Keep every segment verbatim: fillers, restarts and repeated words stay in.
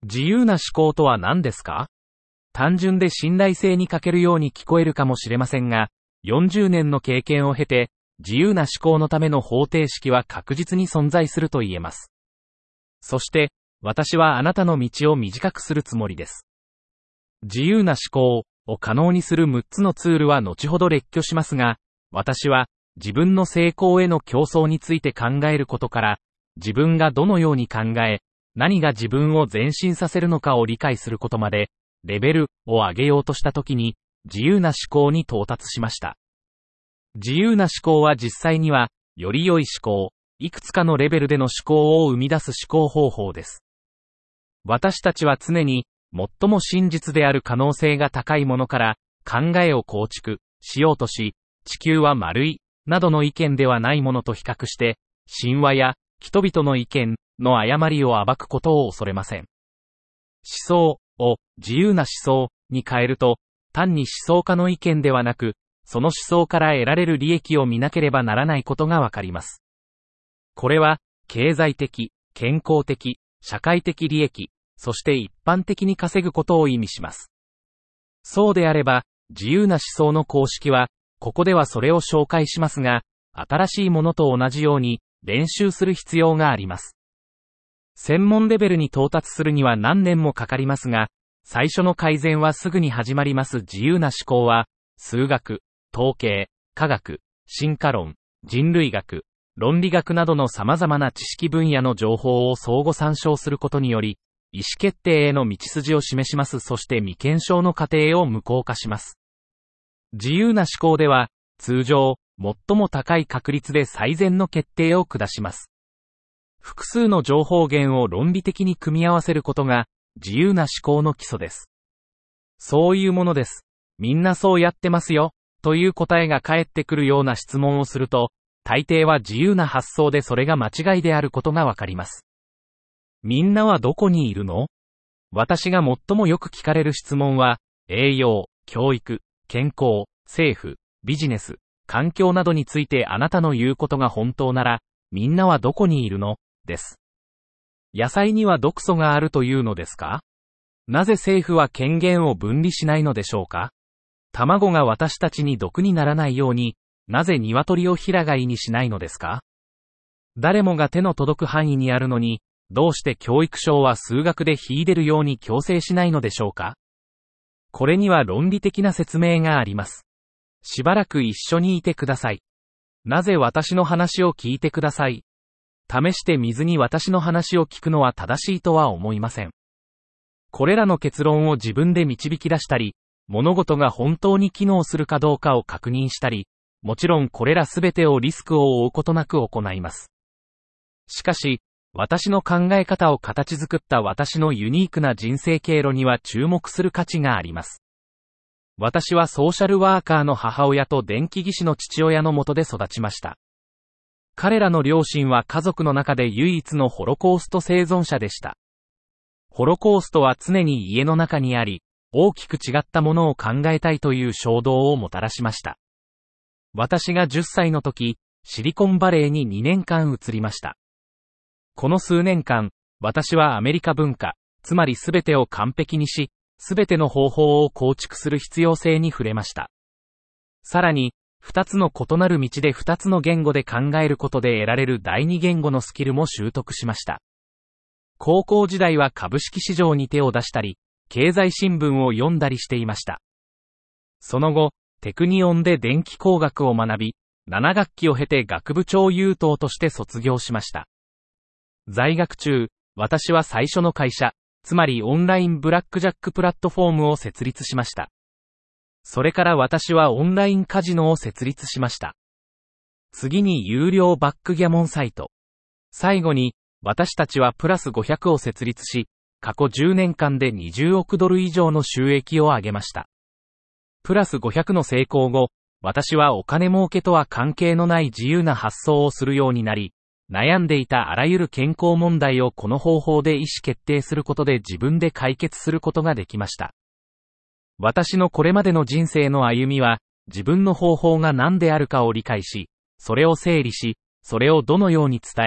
自由な思考とは何ですか？単純で信頼性に欠けるように聞こえるかもしれませんが、よんじゅうねんの経験を経て、自由な思考のための方程式は確実に存在すると言えます。そして、私はあなたの道を短くするつもりです。自由な思考を可能にするむっつのツールは後ほど列挙しますが、私は自分の成功への競争について考えることから、自分がどのように考え、何が自分を前進させるのかを理解することまで、レベルを上げようとしたときに、自由な思考に到達しました。自由な思考は実際には、より良い思考、いくつかのレベルでの思考を生み出す思考方法です。私たちは常に、最も真実である可能性が高いものから、考えを構築しようとし、地球は丸い、などの意見ではないものと比較して、神話や人々の意見の誤りを暴くことを恐れません。思想を自由な思想に変えると、単に思想家の意見ではなく、その思想から得られる利益を見なければならないことがわかります。これは、経済的、健康的、社会的利益、そして一般的に稼ぐことを意味します。そうであれば、自由な思想の公式は、ここではそれを紹介しますが、新しいものと同じように練習する必要があります。専門レベルに到達するには何年もかかりますが、最初の改善はすぐに始まります。自由な思考は、数学、統計、科学、進化論、人類学、論理学などの様々な知識分野の情報を相互参照することにより、意思決定への道筋を示します。そして未検証の過程を無効化します。自由な思考では、通常、最も高い確率で最善の決定を下します。複数の情報源を論理的に組み合わせることが、自由な思考の基礎です。そういうものです。みんなそうやってますよ、という答えが返ってくるような質問をすると、大抵は自由な発想でそれが間違いであることがわかります。みんなはどこにいるの？私が最もよく聞かれる質問は、栄養、教育、健康、政府、ビジネス、環境などについてあなたの言うことが本当なら、みんなはどこにいるの？です。野菜には毒素があるというのですか？なぜ政府は権限を分離しないのでしょうか？卵が私たちに毒にならないように、なぜ鶏を平飼いにしないのですか？誰もが手の届く範囲にあるのに、どうして教育省は数学で秀でるように強制しないのでしょうか？これには論理的な説明があります。しばらく一緒にいてください。なぜ私の話を聞いてください。試してみずに私の話を聞くのは正しいとは思いません。これらの結論を自分で導き出したり、物事が本当に機能するかどうかを確認したり、もちろんこれらすべてをリスクを負うことなく行います。しかし、私の考え方を形作った私のユニークな人生経路には注目する価値があります。私はソーシャルワーカーの母親と電気技師の父親の下で育ちました。彼らの両親は家族の中で唯一のホロコースト生存者でした。ホロコーストは常に家の中にあり、大きく違ったものを考えたいという衝動をもたらしました。私がじゅっさいの時、シリコンバレーににねんかん移りました。この数年間、私はアメリカ文化、つまりすべてを完璧にし、すべての方法を構築する必要性に触れました。さらに、二つの異なる道で二つの言語で考えることで得られる第二言語のスキルも習得しました。高校時代は株式市場に手を出したり、経済新聞を読んだりしていました。その後、テクニオンで電気工学を学び、なな学期を経て学部長優等として卒業しました。在学中、私は最初の会社、つまりオンラインブラックジャックプラットフォームを設立しました。それから私はオンラインカジノを設立しました。次に有料バックギャモンサイト。最後に、私たちはプラスごひゃくを設立し、過去じゅうねんかんでにじゅうおくドル以上の収益を上げました。プラスごひゃくの成功後、私はお金儲けとは関係のない自由な発想をするようになり、悩んでいたあらゆる健康問題をこの方法で意思決定することで自分で解決することができました。私のこれまでの人生の歩みは、自分の方法が何であるかを理解し、それを整理し、それをどのように伝え、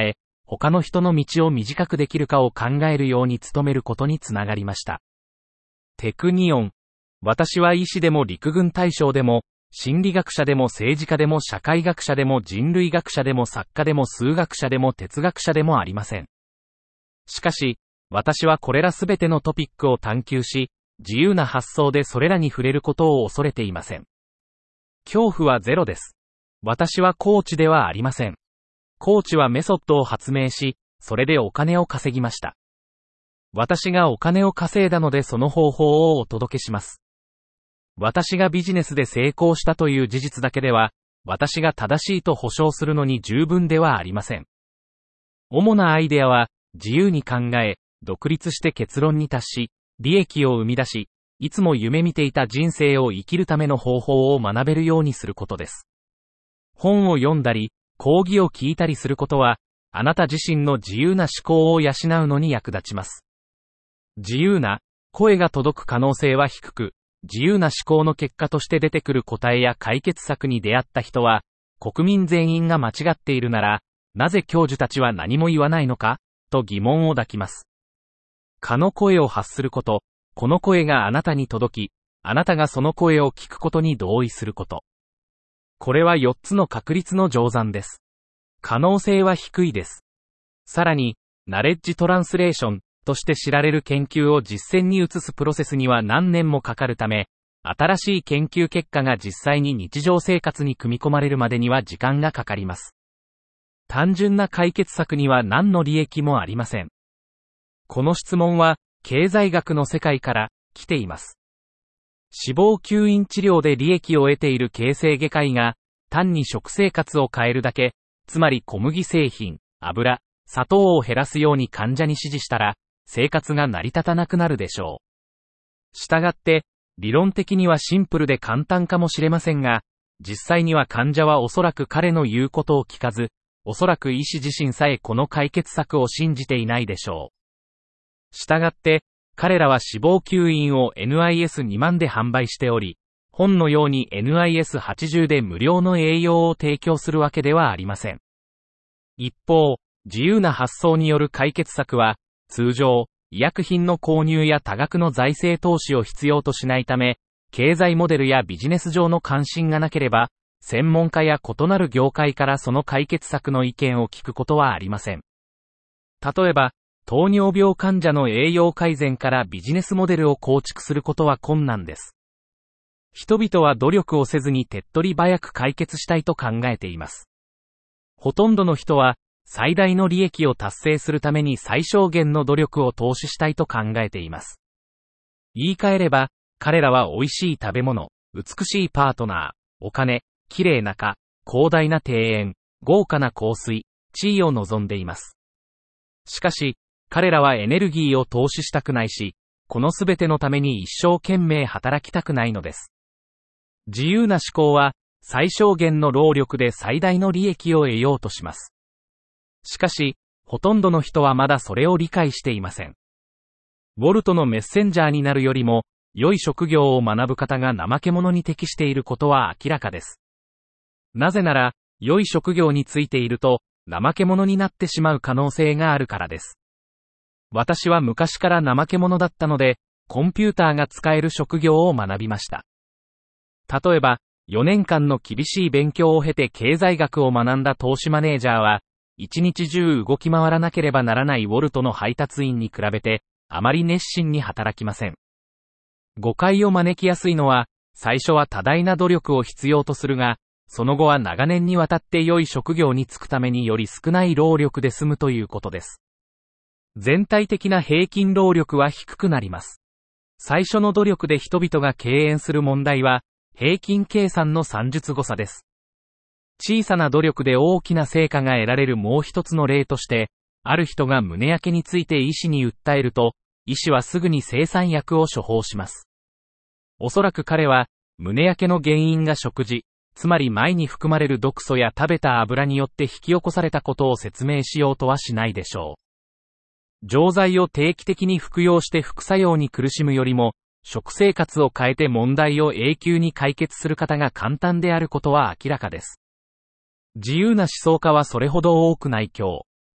他の人の道を短くできるかを考えるように努めることにつながりました。テクニオン。私は医師でも陸軍大将でも、心理学者でも政治家でも社会学者でも人類学者でも作家でも数学者でも哲学者でもありません。しかし、私はこれらすべてのトピックを探求し、自由な発想でそれらに触れることを恐れていません。恐怖はゼロです。私はコーチではありません。コーチはメソッドを発明し、それでお金を稼ぎました。私がお金を稼いだのでその方法をお届けします。私がビジネスで成功したという事実だけでは、私が正しいと保証するのに十分ではありません。主なアイデアは、自由に考え、独立して結論に達し、利益を生み出し、いつも夢見ていた人生を生きるための方法を学べるようにすることです。本を読んだり、講義を聞いたりすることは、あなた自身の自由な思考を養うのに役立ちます。自由な声が届く可能性は低く、自由な思考の結果として出てくる答えや解決策に出会った人は、国民全員が間違っているなら、なぜ教授たちは何も言わないのか、と疑問を抱きます。蚊の声を発すること、この声があなたに届き、あなたがその声を聞くことに同意すること。これはよっつの確率の乗算です。可能性は低いです。さらに、ナレッジトランスレーションとして知られる研究を実践に移すプロセスには何年もかかるため、新しい研究結果が実際に日常生活に組み込まれるまでには時間がかかります。単純な解決策には何の利益もありません。この質問は、経済学の世界から来ています。脂肪吸引治療で利益を得ている形成外科医が、単に食生活を変えるだけ、つまり小麦製品、油、砂糖を減らすように患者に指示したら、生活が成り立たなくなるでしょう。したがって、理論的にはシンプルで簡単かもしれませんが、実際には患者はおそらく彼の言うことを聞かず、おそらく医師自身さえこの解決策を信じていないでしょう。したがって、彼らは脂肪吸引を エヌアイエスに 万で販売しており、本のように エヌアイエスはちじゅう で無料の栄養を提供するわけではありません。一方、自由な発想による解決策は、通常、医薬品の購入や多額の財政投資を必要としないため、経済モデルやビジネス上の関心がなければ、専門家や異なる業界からその解決策の意見を聞くことはありません。例えば、糖尿病患者の栄養改善からビジネスモデルを構築することは困難です。人々は努力をせずに手っ取り早く解決したいと考えています。ほとんどの人は、最大の利益を達成するために最小限の努力を投資したいと考えています。言い換えれば、彼らは美味しい食べ物、美しいパートナー、お金、綺麗な家、広大な庭園、豪華な香水、地位を望んでいます。しかし、彼らはエネルギーを投資したくないし、このすべてのために一生懸命働きたくないのです。自由な思考は、最小限の労力で最大の利益を得ようとします。しかし、ほとんどの人はまだそれを理解していません。ウォルトのメッセンジャーになるよりも、良い職業を学ぶ方が怠け者に適していることは明らかです。なぜなら、良い職業についていると、怠け者になってしまう可能性があるからです。私は昔から怠け者だったので、コンピューターが使える職業を学びました。例えば、よねんかんの厳しい勉強を経て経済学を学んだ投資マネージャーは、一日中動き回らなければならないウォルトの配達員に比べて、あまり熱心に働きません。誤解を招きやすいのは、最初は多大な努力を必要とするが、その後は長年にわたって良い職業に就くためにより少ない労力で済むということです。全体的な平均労力は低くなります。最初の努力で人々が敬遠する問題は、平均計算の算術誤差です。小さな努力で大きな成果が得られるもう一つの例として、ある人が胸焼けについて医師に訴えると、医師はすぐに青酸薬を処方します。おそらく彼は、胸焼けの原因が食事、つまり米に含まれる毒素や食べた油によって引き起こされたことを説明しようとはしないでしょう。錠剤を定期的に服用して副作用に苦しむよりも、食生活を変えて問題を永久に解決する方が簡単であることは明らかです。自由な思想家はそれほど多くない今日、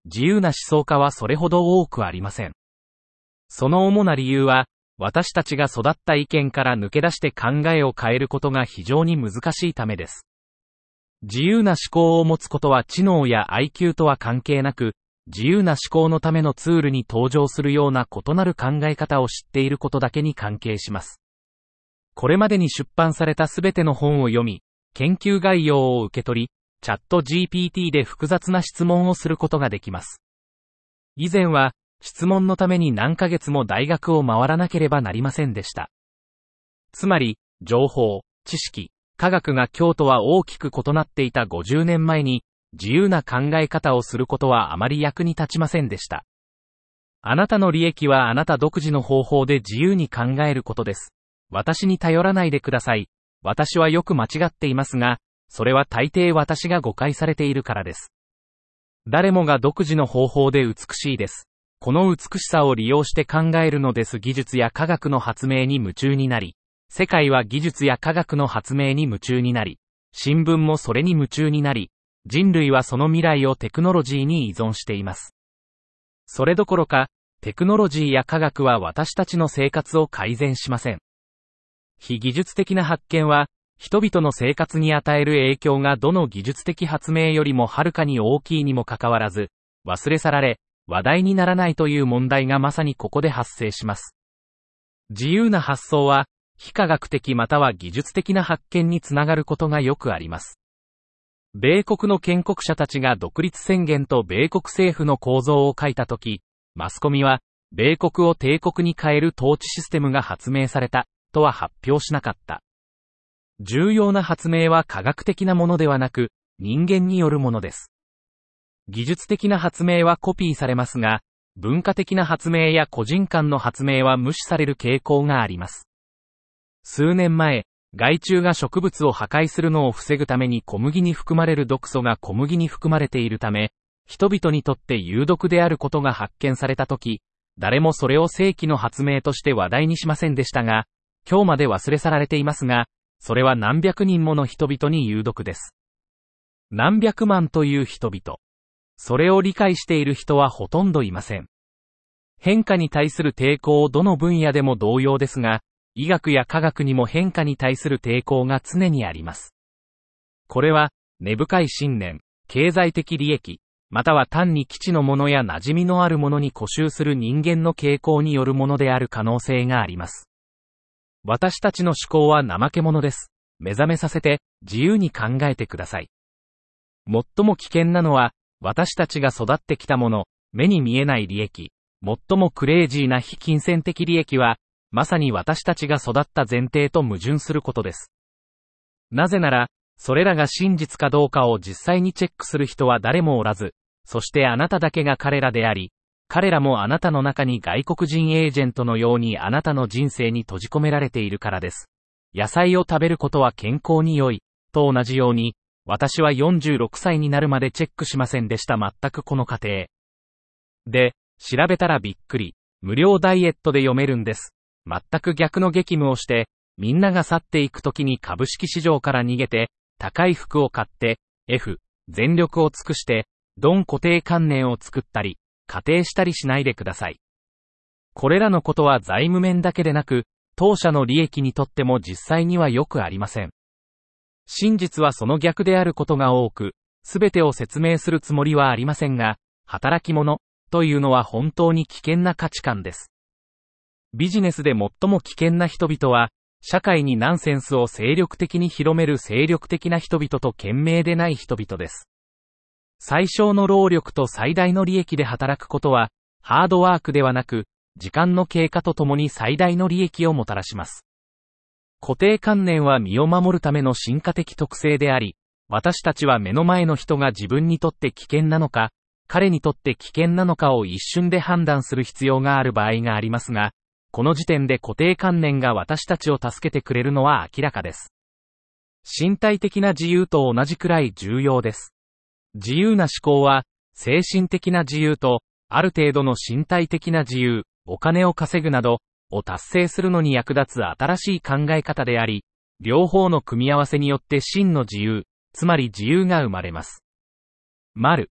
自由な思想家はそれほど多くありません。その主な理由は、私たちが育った意見から抜け出して考えを変えることが非常に難しいためです。自由な思考を持つことは知能や アイキュー とは関係なく、自由な思考のためのツールに登場するような異なる考え方を知っていることだけに関係します。これまでに出版されたすべての本を読み、研究概要を受け取り、チャット ジーピーティー で複雑な質問をすることができます。以前は、質問のために何ヶ月も大学を回らなければなりませんでした。つまり、情報、知識、科学が今日とは大きく異なっていたごじゅうねんまえに、自由な考え方をすることはあまり役に立ちませんでした。あなたの利益はあなた独自の方法で自由に考えることです。私に頼らないでください。私はよく間違っていますが、それは大抵私が誤解されているからです。誰もが独自の方法で美しいです。この美しさを利用して考えるのです。技術や科学の発明に夢中になり、世界は技術や科学の発明に夢中になり、新聞もそれに夢中になり、人類はその未来をテクノロジーに依存しています。それどころか、テクノロジーや科学は私たちの生活を改善しません。非技術的な発見は、人々の生活に与える影響がどの技術的発明よりもはるかに大きいにもかかわらず、忘れ去られ、話題にならないという問題がまさにここで発生します。自由な発想は、非科学的または技術的な発見につながることがよくあります。米国の建国者たちが独立宣言と米国政府の構造を書いたとき、マスコミは、米国を帝国に変える統治システムが発明された、とは発表しなかった。重要な発明は科学的なものではなく、人間によるものです。技術的な発明はコピーされますが、文化的な発明や個人間の発明は無視される傾向があります。数年前、害虫が植物を破壊するのを防ぐために小麦に含まれる毒素が小麦に含まれているため、人々にとって有毒であることが発見されたとき、誰もそれを世紀の発明として話題にしませんでしたが、今日まで忘れ去られていますが、それは何百人もの人々に有毒です。何百万という人々。それを理解している人はほとんどいません。変化に対する抵抗をどの分野でも同様ですが、医学や科学にも変化に対する抵抗が常にあります。これは、根深い信念、経済的利益、または単に基地のものや馴染みのあるものに固執する人間の傾向によるものである可能性があります。私たちの思考は怠け者です。目覚めさせて、自由に考えてください。最も危険なのは、私たちが育ってきたもの、目に見えない利益、最もクレイジーな非金銭的利益は、まさに私たちが育った前提と矛盾することです。なぜなら、それらが真実かどうかを実際にチェックする人は誰もおらず、そしてあなただけが彼らであり、彼らもあなたの中に外国人エージェントのようにあなたの人生に閉じ込められているからです。野菜を食べることは健康に良い、と同じように、私はよんじゅうろくさいになるまでチェックしませんでした。全くこの過程。で、調べたらびっくり、無料ダイエットで読めるんです。全く逆の激務をして、みんなが去っていくときに株式市場から逃げて、高い服を買って、F、全力を尽くして、ドン固定観念を作ったり、仮定したりしないでください。これらのことは財務面だけでなく、当社の利益にとっても実際にはよくありません。真実はその逆であることが多く、すべてを説明するつもりはありませんが、働き者というのは本当に危険な価値観です。ビジネスで最も危険な人々は、社会にナンセンスを精力的に広める精力的な人々と賢明でない人々です。最小の労力と最大の利益で働くことは、ハードワークではなく、時間の経過とともに最大の利益をもたらします。固定観念は身を守るための進化的特性であり、私たちは目の前の人が自分にとって危険なのか、彼にとって危険なのかを一瞬で判断する必要がある場合がありますが、この時点で固定観念が私たちを助けてくれるのは明らかです。身体的な自由と同じくらい重要です。自由な思考は、精神的な自由と、ある程度の身体的な自由、お金を稼ぐなど、を達成するのに役立つ新しい考え方であり、両方の組み合わせによって真の自由、つまり自由が生まれます。丸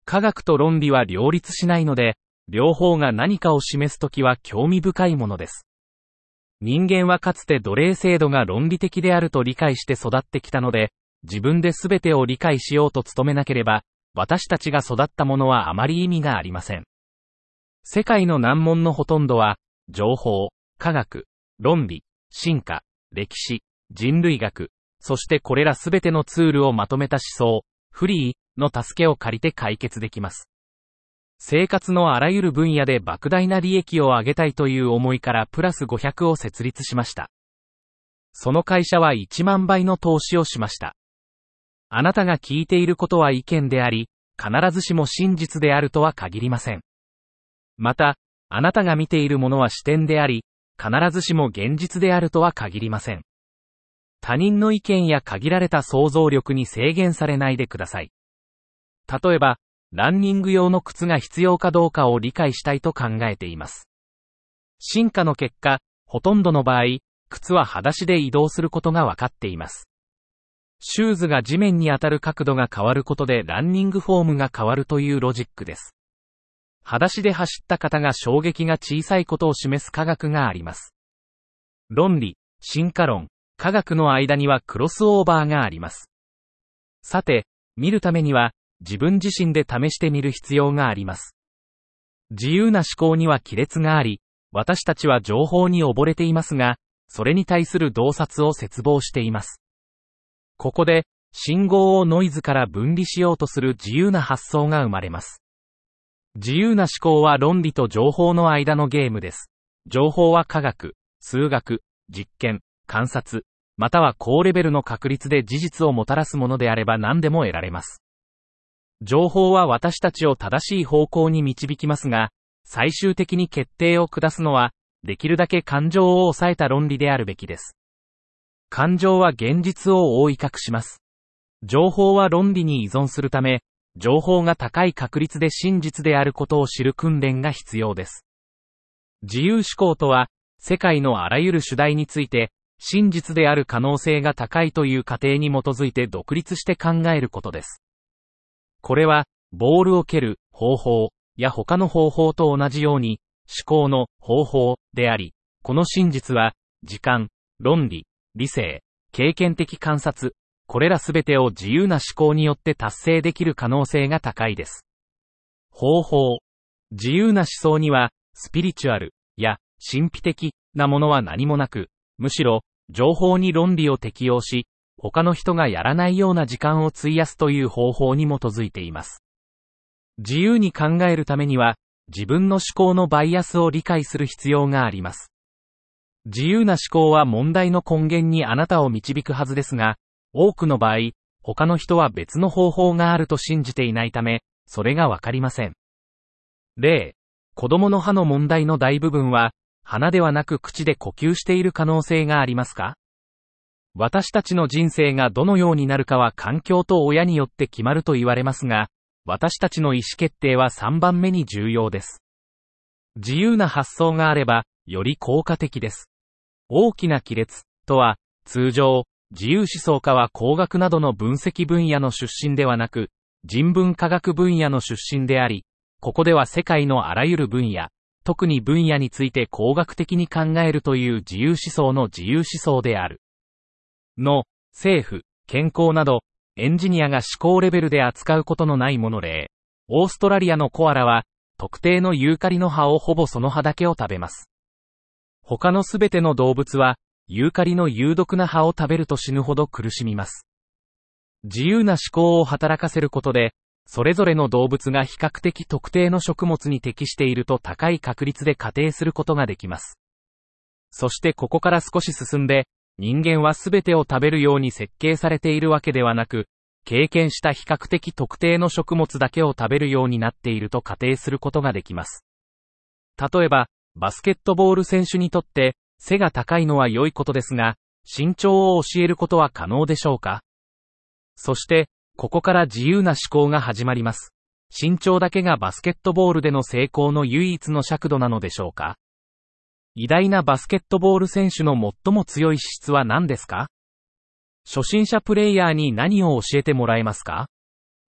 科学と論理は両立しないので、両方が何かを示すときは興味深いものです。人間はかつて奴隷制度が論理的であると理解して育ってきたので、自分で全てを理解しようと努めなければ、私たちが育ったものはあまり意味がありません。世界の難問のほとんどは、情報、科学、論理、進化、歴史、人類学、そしてこれらすべてのツールをまとめた思想、フリーの助けを借りて解決できます。生活のあらゆる分野で莫大な利益を上げたいという思いからプラスごひゃくを設立しました。その会社はいちまんばいの投資をしました。あなたが聞いていることは意見であり、必ずしも真実であるとは限りません。また、あなたが見ているものは視点であり、必ずしも現実であるとは限りません。他人の意見や限られた想像力に制限されないでください。例えば、ランニング用の靴が必要かどうかを理解したいと考えています。進化の結果、ほとんどの場合、靴は裸足で移動することが分かっています。シューズが地面に当たる角度が変わることでランニングフォームが変わるというロジックです。裸足で走った方が衝撃が小さいことを示す科学があります。論理、進化論、科学の間にはクロスオーバーがあります。さて、見るためには、自分自身で試してみる必要があります。自由な思考には亀裂があり、私たちは情報に溺れていますが、それに対する洞察を切望しています。ここで、信号をノイズから分離しようとする自由な発想が生まれます。自由な思考は論理と情報の間のゲームです。情報は科学、数学、実験、観察、または高レベルの確率で事実をもたらすものであれば何でも得られます。情報は私たちを正しい方向に導きますが、最終的に決定を下すのは、できるだけ感情を抑えた論理であるべきです。感情は現実を覆い隠します。情報は論理に依存するため、情報が高い確率で真実であることを知る訓練が必要です。自由思考とは、世界のあらゆる主題について、真実である可能性が高いという仮定に基づいて独立して考えることです。これは、ボールを蹴る方法や他の方法と同じように、思考の方法であり、この真実は、時間、論理、理性、経験的観察、これらすべてを自由な思考によって達成できる可能性が高いです。方法。自由な思想には、スピリチュアルや神秘的なものは何もなく、むしろ、情報に論理を適用し、他の人がやらないような時間を費やすという方法に基づいています。自由に考えるためには、自分の思考のバイアスを理解する必要があります。自由な思考は問題の根源にあなたを導くはずですが、多くの場合、他の人は別の方法があると信じていないため、それがわかりません。例、子供の歯の問題の大部分は、鼻ではなく口で呼吸している可能性がありますか？私たちの人生がどのようになるかは環境と親によって決まると言われますが、私たちの意思決定はさんばんめに重要です。自由な発想があれば、より効果的です。大きな亀裂とは、通常、自由思想家は工学などの分析分野の出身ではなく、人文科学分野の出身であり、ここでは世界のあらゆる分野、特に分野について工学的に考えるという自由思想の自由思想である。の、政府、健康など、エンジニアが思考レベルで扱うことのないもの例。オーストラリアのコアラは、特定のユーカリの葉をほぼその葉だけを食べます。他のすべての動物は、ユーカリの有毒な葉を食べると死ぬほど苦しみます。自由な思考を働かせることで、それぞれの動物が比較的特定の食物に適していると高い確率で仮定することができます。そしてここから少し進んで、人間はすべてを食べるように設計されているわけではなく、経験した比較的特定の食物だけを食べるようになっていると仮定することができます。例えば、バスケットボール選手にとって、背が高いのは良いことですが、身長を教えることは可能でしょうか？そして、ここから自由な思考が始まります。身長だけがバスケットボールでの成功の唯一の尺度なのでしょうか？偉大なバスケットボール選手の最も強い資質は何ですか？初心者プレイヤーに何を教えてもらえますか？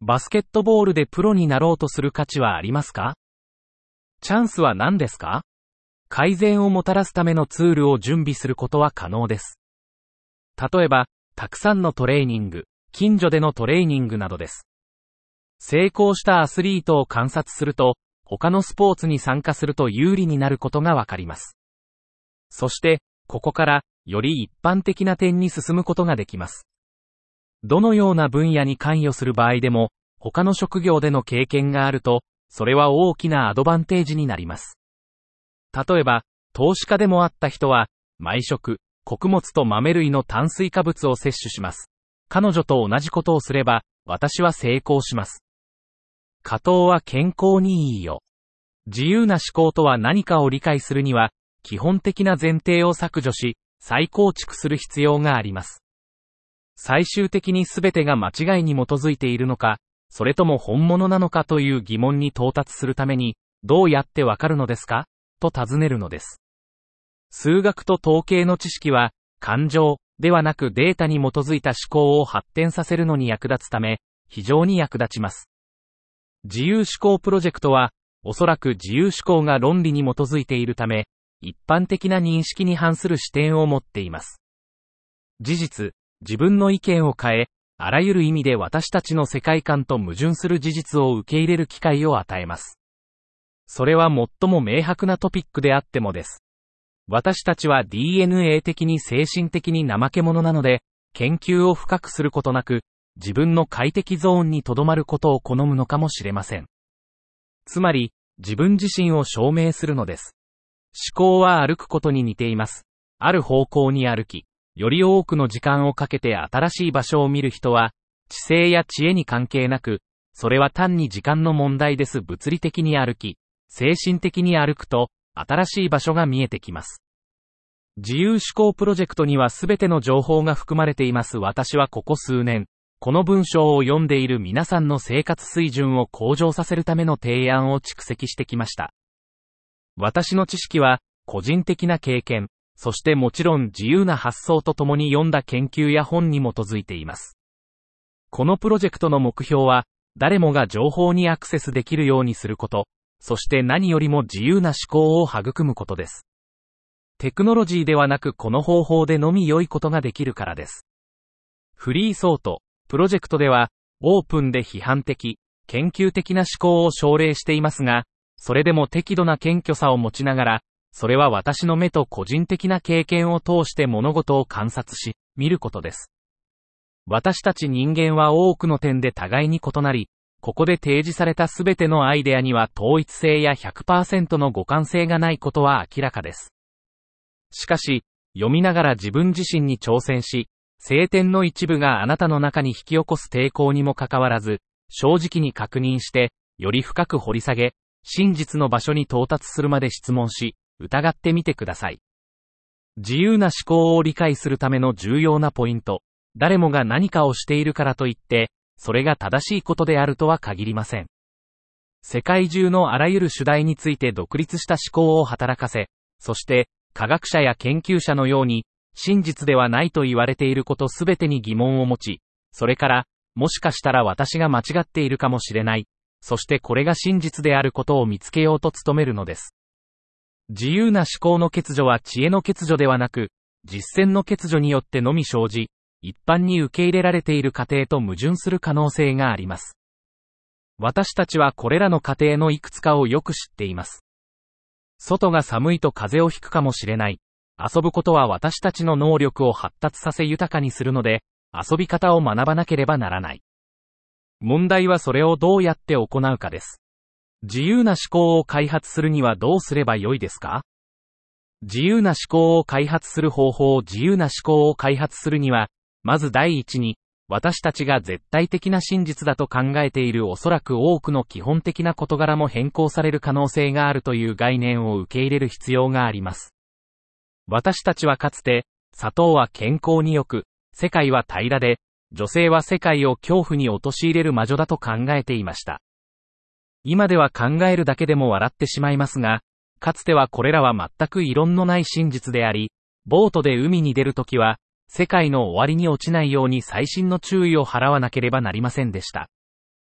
バスケットボールでプロになろうとする価値はありますか？チャンスは何ですか？改善をもたらすためのツールを準備することは可能です。例えば、たくさんのトレーニング、近所でのトレーニングなどです。成功したアスリートを観察すると、他のスポーツに参加すると有利になることがわかります。そして、ここから、より一般的な点に進むことができます。どのような分野に関与する場合でも、他の職業での経験があると、それは大きなアドバンテージになります。例えば、投資家でもあった人は、毎食、穀物と豆類の炭水化物を摂取します。彼女と同じことをすれば、私は成功します。果糖は健康にいいよ。自由な思考とは何かを理解するには、基本的な前提を削除し、再構築する必要があります。最終的に全てが間違いに基づいているのか、それとも本物なのかという疑問に到達するために、どうやってわかるのですか？と尋ねるのです。数学と統計の知識は、感情ではなくデータに基づいた思考を発展させるのに役立つため、非常に役立ちます。自由思考プロジェクトは、おそらく自由思考が論理に基づいているため、一般的な認識に反する視点を持っています。事実、自分の意見を変え、あらゆる意味で私たちの世界観と矛盾する事実を受け入れる機会を与えます。それは最も明白なトピックであってもです。私たちは ディーエヌエー 的に精神的に怠け者なので、研究を深くすることなく、自分の快適ゾーンに留まることを好むのかもしれません。つまり、自分自身を証明するのです。思考は歩くことに似ています。ある方向に歩き、より多くの時間をかけて新しい場所を見る人は、知性や知恵に関係なく、それは単に時間の問題です。物理的に歩き、精神的に歩くと、新しい場所が見えてきます。自由思考プロジェクトにはすべての情報が含まれています。私はここ数年、この文章を読んでいる皆さんの生活水準を向上させるための提案を蓄積してきました。私の知識は、個人的な経験、そしてもちろん自由な発想とともに読んだ研究や本に基づいています。このプロジェクトの目標は、誰もが情報にアクセスできるようにすること、そして何よりも自由な思考を育むことです。テクノロジーではなくこの方法でのみ良いことができるからです。フリーソート、プロジェクトでは、オープンで批判的、研究的な思考を奨励していますが、それでも適度な謙虚さを持ちながら、それは私の目と個人的な経験を通して物事を観察し、見ることです。私たち人間は多くの点で互いに異なり、ここで提示されたすべてのアイデアには統一性や ひゃくパーセント の互換性がないことは明らかです。しかし、読みながら自分自身に挑戦し、聖典の一部があなたの中に引き起こす抵抗にもかかわらず、正直に確認して、より深く掘り下げ、真実の場所に到達するまで質問し、疑ってみてください。自由な思考を理解するための重要なポイント、誰もが何かをしているからといって、それが正しいことであるとは限りません。世界中のあらゆる主題について独立した思考を働かせ、そして、科学者や研究者のように、真実ではないと言われていることすべてに疑問を持ち、それから、もしかしたら私が間違っているかもしれない、そしてこれが真実であることを見つけようと努めるのです。自由な思考の欠如は知恵の欠如ではなく、実践の欠如によってのみ生じ、一般に受け入れられている過程と矛盾する可能性があります。私たちはこれらの過程のいくつかをよく知っています。外が寒いと風邪をひくかもしれない。遊ぶことは私たちの能力を発達させ豊かにするので、遊び方を学ばなければならない。問題はそれをどうやって行うかです。自由な思考を開発するにはどうすればよいですか？自由な思考を開発する方法。自由な思考を開発するには、まず第一に、私たちが絶対的な真実だと考えているおそらく多くの基本的な事柄も変更される可能性があるという概念を受け入れる必要があります。私たちはかつて、砂糖は健康に良く、世界は平らで、女性は世界を恐怖に陥れる魔女だと考えていました。今では考えるだけでも笑ってしまいますが、かつてはこれらは全く異論のない真実であり、ボートで海に出るときは、世界の終わりに落ちないように細心の注意を払わなければなりませんでした。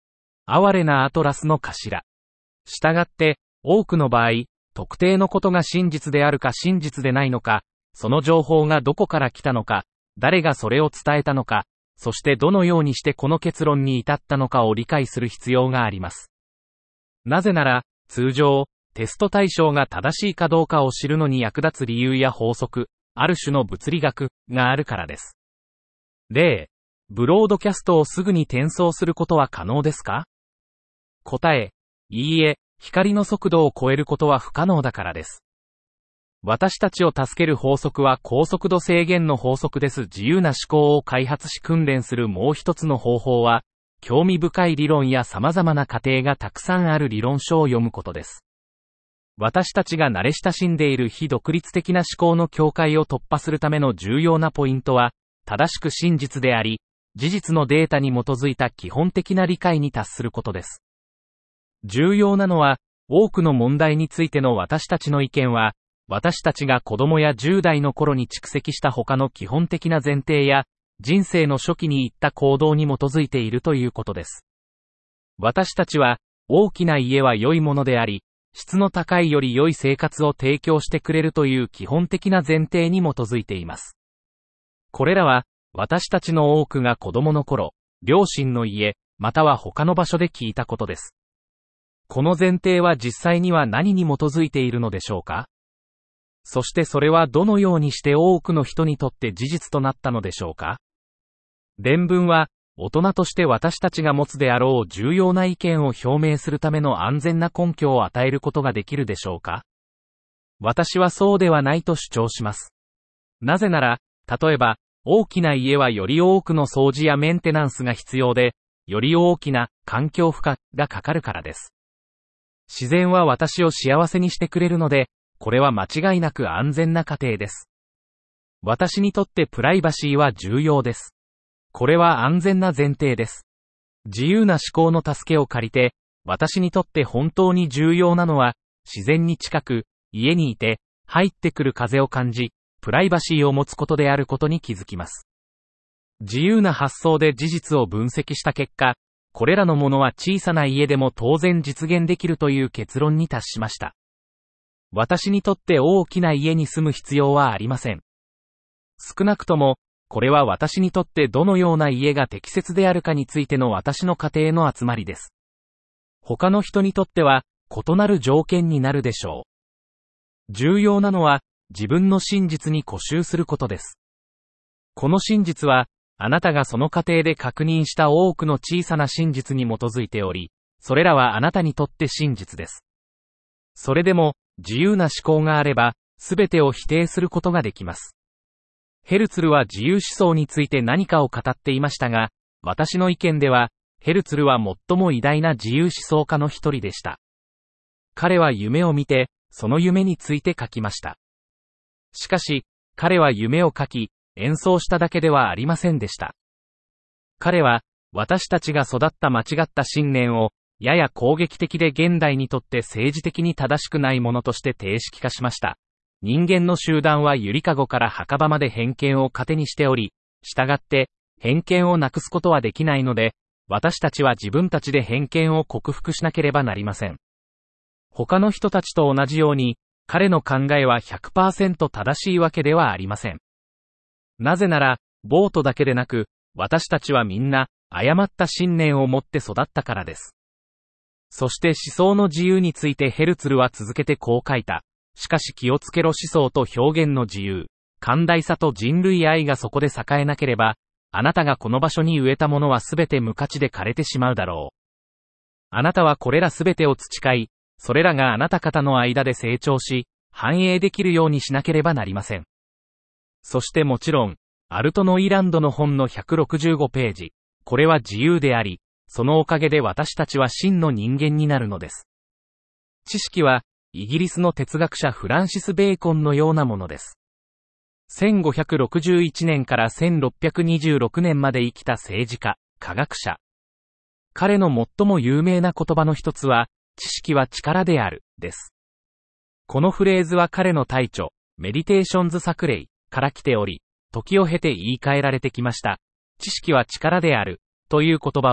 哀れなアトラスの頭。したがって、多くの場合、特定のことが真実であるか真実でないのか、その情報がどこから来たのか、誰がそれを伝えたのか、そしてどのようにしてこの結論に至ったのかを理解する必要があります。なぜなら、通常、テスト対象が正しいかどうかを知るのに役立つ理由や法則、ある種の物理学があるからです。例、ブロードキャストをすぐに転送することは可能ですか？答え、いいえ、光の速度を超えることは不可能だからです。私たちを助ける法則は高速度制限の法則です。自由な思考を開発し訓練するもう一つの方法は、興味深い理論や様々な過程がたくさんある理論書を読むことです。私たちが慣れ親しんでいる非独立的な思考の境界を突破するための重要なポイントは、正しく真実であり、事実のデータに基づいた基本的な理解に達することです。重要なのは、多くの問題についての私たちの意見は、私たちが子供やじゅう代の頃に蓄積した他の基本的な前提や、人生の初期に行った行動に基づいているということです。私たちは、大きな家は良いものであり、質の高いより良い生活を提供してくれるという基本的な前提に基づいています。これらは、私たちの多くが子供の頃、両親の家、または他の場所で聞いたことです。この前提は実際には何に基づいているのでしょうか？そしてそれはどのようにして多くの人にとって事実となったのでしょうか？伝聞は、大人として私たちが持つであろう重要な意見を表明するための安全な根拠を与えることができるでしょうか？私はそうではないと主張します。なぜなら、例えば、大きな家はより多くの掃除やメンテナンスが必要で、より大きな環境負荷がかかるからです。自然は私を幸せにしてくれるので、これは間違いなく安全な家庭です。私にとってプライバシーは重要です。これは安全な前提です。自由な思考の助けを借りて、私にとって本当に重要なのは、自然に近く、家にいて、入ってくる風を感じ、プライバシーを持つことであることに気づきます。自由な発想で事実を分析した結果、これらのものは小さな家でも当然実現できるという結論に達しました。私にとって大きな家に住む必要はありません。少なくとも、これは私にとってどのような家が適切であるかについての私の仮定の集まりです。他の人にとっては、異なる条件になるでしょう。重要なのは、自分の真実に固執することです。この真実は、あなたがその過程で確認した多くの小さな真実に基づいており、それらはあなたにとって真実です。それでも、自由な思考があれば、すべてを否定することができます。ヘルツルは自由思想について何かを語っていましたが、私の意見では、ヘルツルは最も偉大な自由思想家の一人でした。彼は夢を見て、その夢について書きました。しかし、彼は夢を書き、演奏しただけではありませんでした。彼は、私たちが育った間違った信念を、やや攻撃的で現代にとって政治的に正しくないものとして定式化しました。人間の集団はゆりかごから墓場まで偏見を糧にしており、したがって、偏見をなくすことはできないので、私たちは自分たちで偏見を克服しなければなりません。他の人たちと同じように、彼の考えは ひゃくパーセント 正しいわけではありません。なぜなら、ボートだけでなく、私たちはみんな、誤った信念を持って育ったからです。そして思想の自由についてヘルツルは続けてこう書いた。しかし気をつけろ思想と表現の自由、寛大さと人類愛がそこで栄えなければ、あなたがこの場所に植えたものはすべて無価値で枯れてしまうだろう。あなたはこれらすべてを培い、それらがあなた方の間で成長し、繁栄できるようにしなければなりません。そしてもちろん、アルトノイランドの本のひゃくろくじゅうごページ、これは自由であり、そのおかげで私たちは真の人間になるのです。知識は、イギリスの哲学者フランシス・ベーコンのようなものです。せんごひゃくろくじゅういちねんからせんろっぴゃくにじゅうろくねんまで生きた政治家、科学者。彼の最も有名な言葉の一つは、知識は力である、です。このフレーズは彼の大著、メディテーションズ作例から来ており、時を経て言い換えられてきました。知識は力である、という言葉は、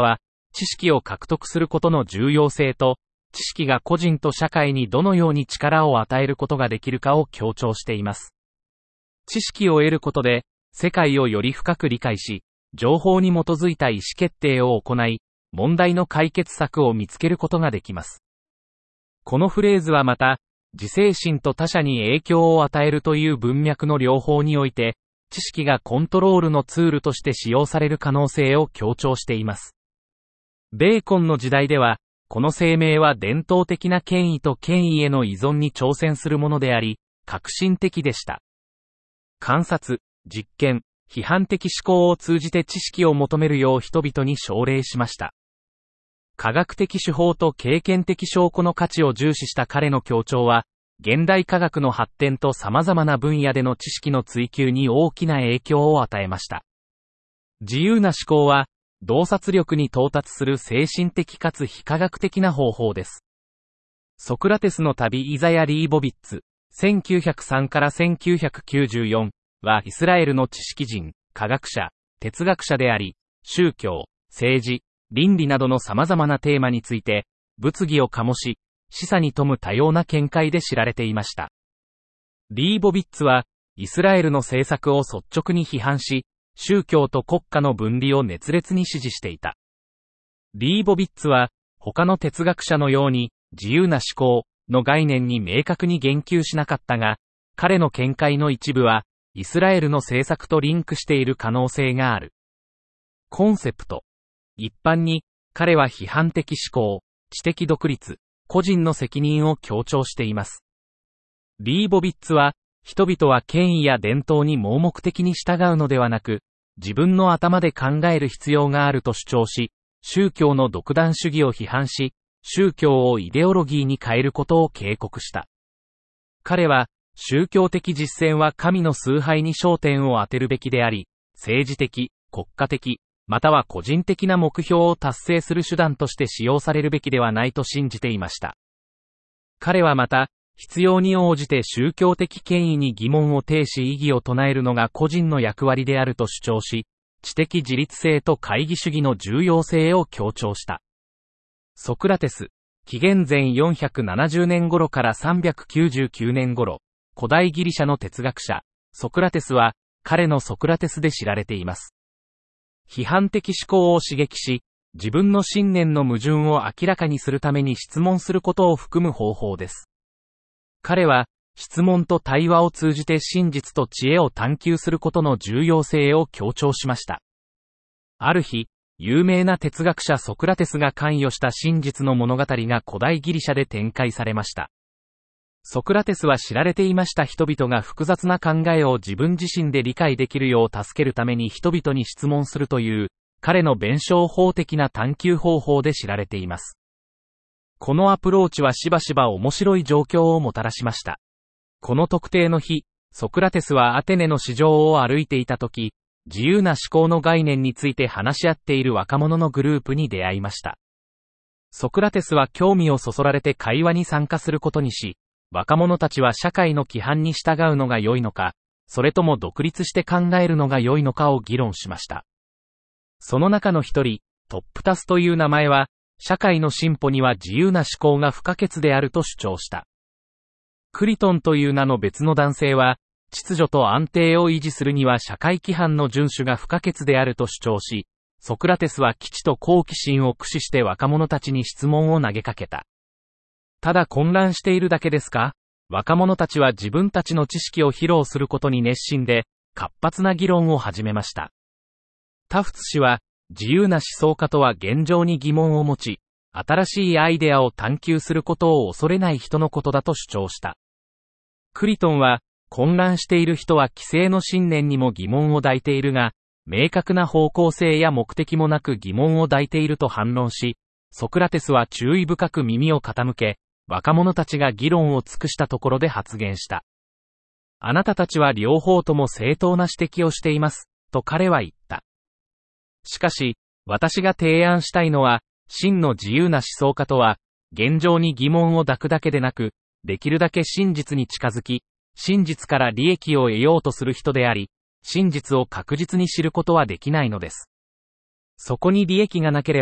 知識を獲得することの重要性と、知識が個人と社会にどのように力を与えることができるかを強調しています。知識を得ることで、世界をより深く理解し、情報に基づいた意思決定を行い、問題の解決策を見つけることができます。このフレーズはまた、自制心と他者に影響を与えるという文脈の両方において、知識がコントロールのツールとして使用される可能性を強調しています。ベーコンの時代では、この声明は伝統的な権威と権威への依存に挑戦するものであり、革新的でした。観察、実験、批判的思考を通じて知識を求めるよう人々に奨励しました。科学的手法と経験的証拠の価値を重視した彼の強調は、現代科学の発展と様々な分野での知識の追求に大きな影響を与えました。自由な思考は、洞察力に到達する精神的かつ非科学的な方法です。ソクラテスの旅イザヤ・リーボビッツ、せんきゅうひゃくさんからせんきゅうひゃくきゅうじゅうよんはイスラエルの知識人、科学者、哲学者であり、宗教、政治、倫理などの様々なテーマについて、物議を醸し、示唆に富む多様な見解で知られていました。リーボビッツは、イスラエルの政策を率直に批判し、宗教と国家の分離を熱烈に支持していた。リーボビッツは、他の哲学者のように、自由な思考の概念に明確に言及しなかったが、彼の見解の一部は、イスラエルの政策とリンクしている可能性がある。コンセプト。一般に、彼は批判的思考、知的独立、個人の責任を強調しています。リーボビッツは、人々は権威や伝統に盲目的に従うのではなく、自分の頭で考える必要があると主張し、宗教の独断主義を批判し、宗教をイデオロギーに変えることを警告した。彼は、宗教的実践は神の崇拝に焦点を当てるべきであり、政治的、国家的、または個人的な目標を達成する手段として使用されるべきではないと信じていました。彼はまた、必要に応じて宗教的権威に疑問を呈し異議を唱えるのが個人の役割であると主張し、知的自立性と懐疑主義の重要性を強調した。ソクラテス、紀元前よんひゃくななじゅうねん頃からさんびゃくきゅうじゅうきゅうねん頃、古代ギリシャの哲学者、ソクラテスは、彼のソクラテスで知られています。批判的思考を刺激し、自分の信念の矛盾を明らかにするために質問することを含む方法です。彼は、質問と対話を通じて真実と知恵を探求することの重要性を強調しました。ある日、有名な哲学者ソクラテスが関与した真実の物語が古代ギリシャで展開されました。ソクラテスは知られていました人々が複雑な考えを自分自身で理解できるよう助けるために人々に質問するという、彼の弁証法的な探求方法で知られています。このアプローチはしばしば面白い状況をもたらしました。この特定の日、ソクラテスはアテネの市場を歩いていたとき、自由な思考の概念について話し合っている若者のグループに出会いました。ソクラテスは興味をそそられて会話に参加することにし、若者たちは社会の規範に従うのが良いのか、それとも独立して考えるのが良いのかを議論しました。その中の一人、トップタスという名前は、社会の進歩には自由な思考が不可欠であると主張した。クリトンという名の別の男性は、秩序と安定を維持するには社会規範の遵守が不可欠であると主張し、ソクラテスは基地と好奇心を駆使して若者たちに質問を投げかけた。ただ混乱しているだけですか？若者たちは自分たちの知識を披露することに熱心で、活発な議論を始めました。タフツ氏は、自由な思想家とは現状に疑問を持ち、新しいアイデアを探求することを恐れない人のことだと主張した。クリトンは、混乱している人は既成の信念にも疑問を抱いているが、明確な方向性や目的もなく疑問を抱いていると反論し、ソクラテスは注意深く耳を傾け、若者たちが議論を尽くしたところで発言した。あなたたちは両方とも正当な指摘をしています、と彼は言った。しかし、私が提案したいのは、真の自由な思想家とは、現状に疑問を抱くだけでなく、できるだけ真実に近づき、真実から利益を得ようとする人であり、真実を確実に知ることはできないのです。そこに利益がなければ、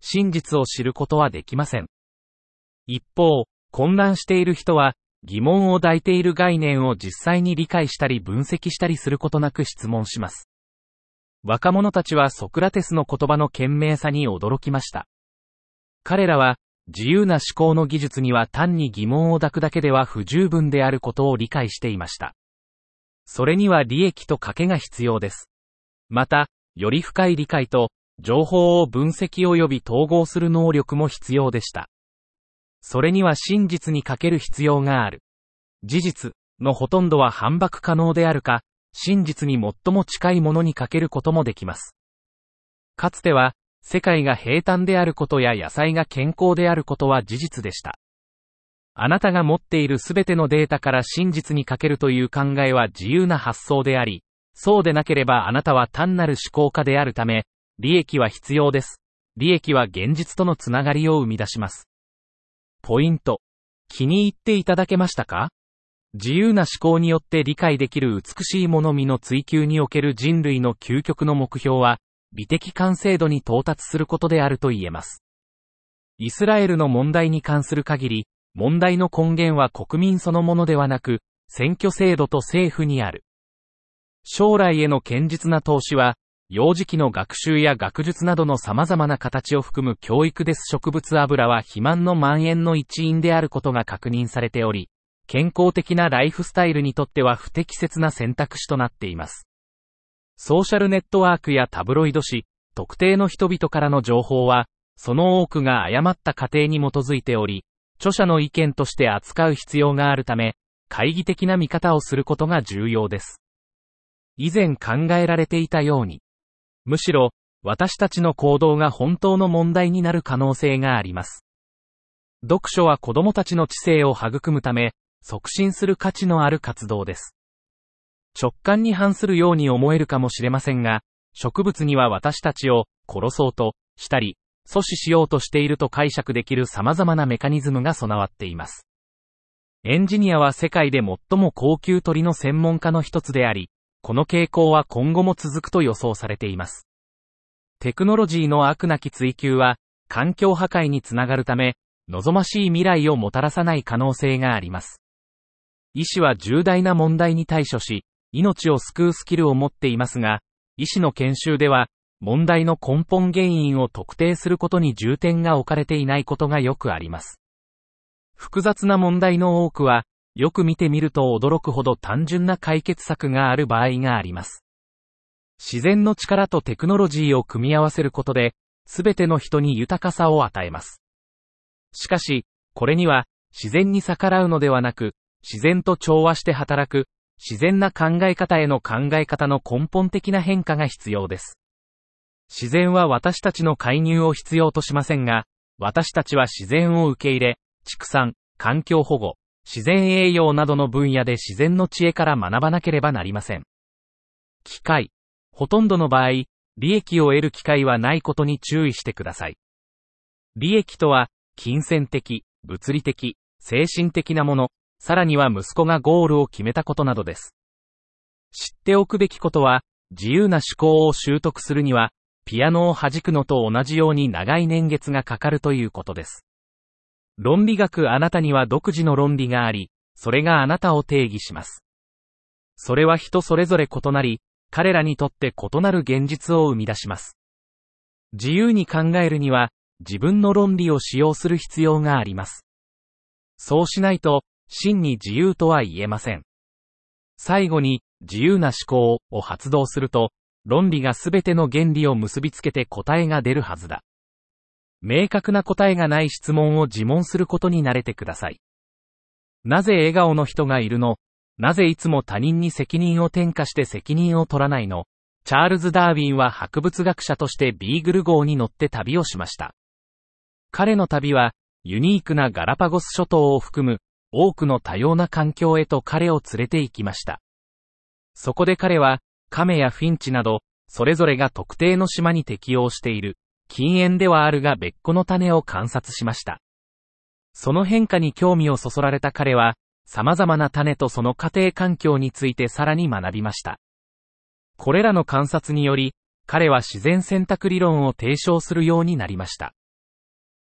真実を知ることはできません。一方、混乱している人は、疑問を抱いている概念を実際に理解したり分析したりすることなく質問します。若者たちはソクラテスの言葉の賢明さに驚きました。彼らは、自由な思考の技術には単に疑問を抱くだけでは不十分であることを理解していました。それには利益と賭けが必要です。また、より深い理解と、情報を分析及び統合する能力も必要でした。それには真実にかける必要がある。事実のほとんどは反駁可能であるか、真実に最も近いものにかけることもできます。かつては、世界が平坦であることや野菜が健康であることは事実でした。あなたが持っているすべてのデータから真実にかけるという考えは自由な発想であり、そうでなければあなたは単なる思考家であるため、利益は必要です。利益は現実とのつながりを生み出します。ポイント。気に入っていただけましたか？自由な思考によって理解できる美しいものみの追求における人類の究極の目標は、美的完成度に到達することであると言えます。イスラエルの問題に関する限り、問題の根源は国民そのものではなく、選挙制度と政府にある。将来への堅実な投資は、幼児期の学習や学術などの様々な形を含む教育です。植物油は肥満の蔓延の一因であることが確認されており、健康的なライフスタイルにとっては不適切な選択肢となっています。ソーシャルネットワークやタブロイド紙、特定の人々からの情報は、その多くが誤った過程に基づいており、著者の意見として扱う必要があるため、懐疑的な見方をすることが重要です。以前考えられていたように、むしろ、私たちの行動が本当の問題になる可能性があります。読書は子供たちの知性を育むため、促進する価値のある活動です。直感に反するように思えるかもしれませんが、植物には私たちを殺そうとしたり、阻止しようとしていると解釈できる様々なメカニズムが備わっています。エンジニアは世界で最も高級鳥の専門家の一つであり、この傾向は今後も続くと予想されています。テクノロジーの飽くなき追求は、環境破壊につながるため、望ましい未来をもたらさない可能性があります。医師は重大な問題に対処し、命を救うスキルを持っていますが、医師の研修では、問題の根本原因を特定することに重点が置かれていないことがよくあります。複雑な問題の多くは、よく見てみると驚くほど単純な解決策がある場合があります。自然の力とテクノロジーを組み合わせることで、すべての人に豊かさを与えます。しかし、これには、自然に逆らうのではなく、自然と調和して働く、自然な考え方への考え方の根本的な変化が必要です。自然は私たちの介入を必要としませんが、私たちは自然を受け入れ、畜産、環境保護、自然栄養などの分野で自然の知恵から学ばなければなりません。機会。ほとんどの場合、利益を得る機会はないことに注意してください。利益とは、金銭的、物理的、精神的なもの、さらには息子がゴールを決めたことなどです。知っておくべきことは、自由な思考を習得するには、ピアノを弾くのと同じように長い年月がかかるということです。論理学あなたには独自の論理があり、それがあなたを定義します。それは人それぞれ異なり、彼らにとって異なる現実を生み出します。自由に考えるには、自分の論理を使用する必要があります。そうしないと、真に自由とは言えません。最後に、自由な思考を発動すると、論理がすべての原理を結びつけて答えが出るはずだ。明確な答えがない質問を自問することに慣れてください。なぜ笑顔の人がいるの？なぜいつも他人に責任を転嫁して責任を取らないの？チャールズ・ダーウィンは博物学者としてビーグル号に乗って旅をしました。彼の旅は、ユニークなガラパゴス諸島を含む、多くの多様な環境へと彼を連れて行きました。そこで彼は、カメやフィンチなど、それぞれが特定の島に適応している、禁煙ではあるが別個の種を観察しました。その変化に興味をそそられた彼は、様々な種とその家庭環境についてさらに学びました。これらの観察により、彼は自然選択理論を提唱するようになりました。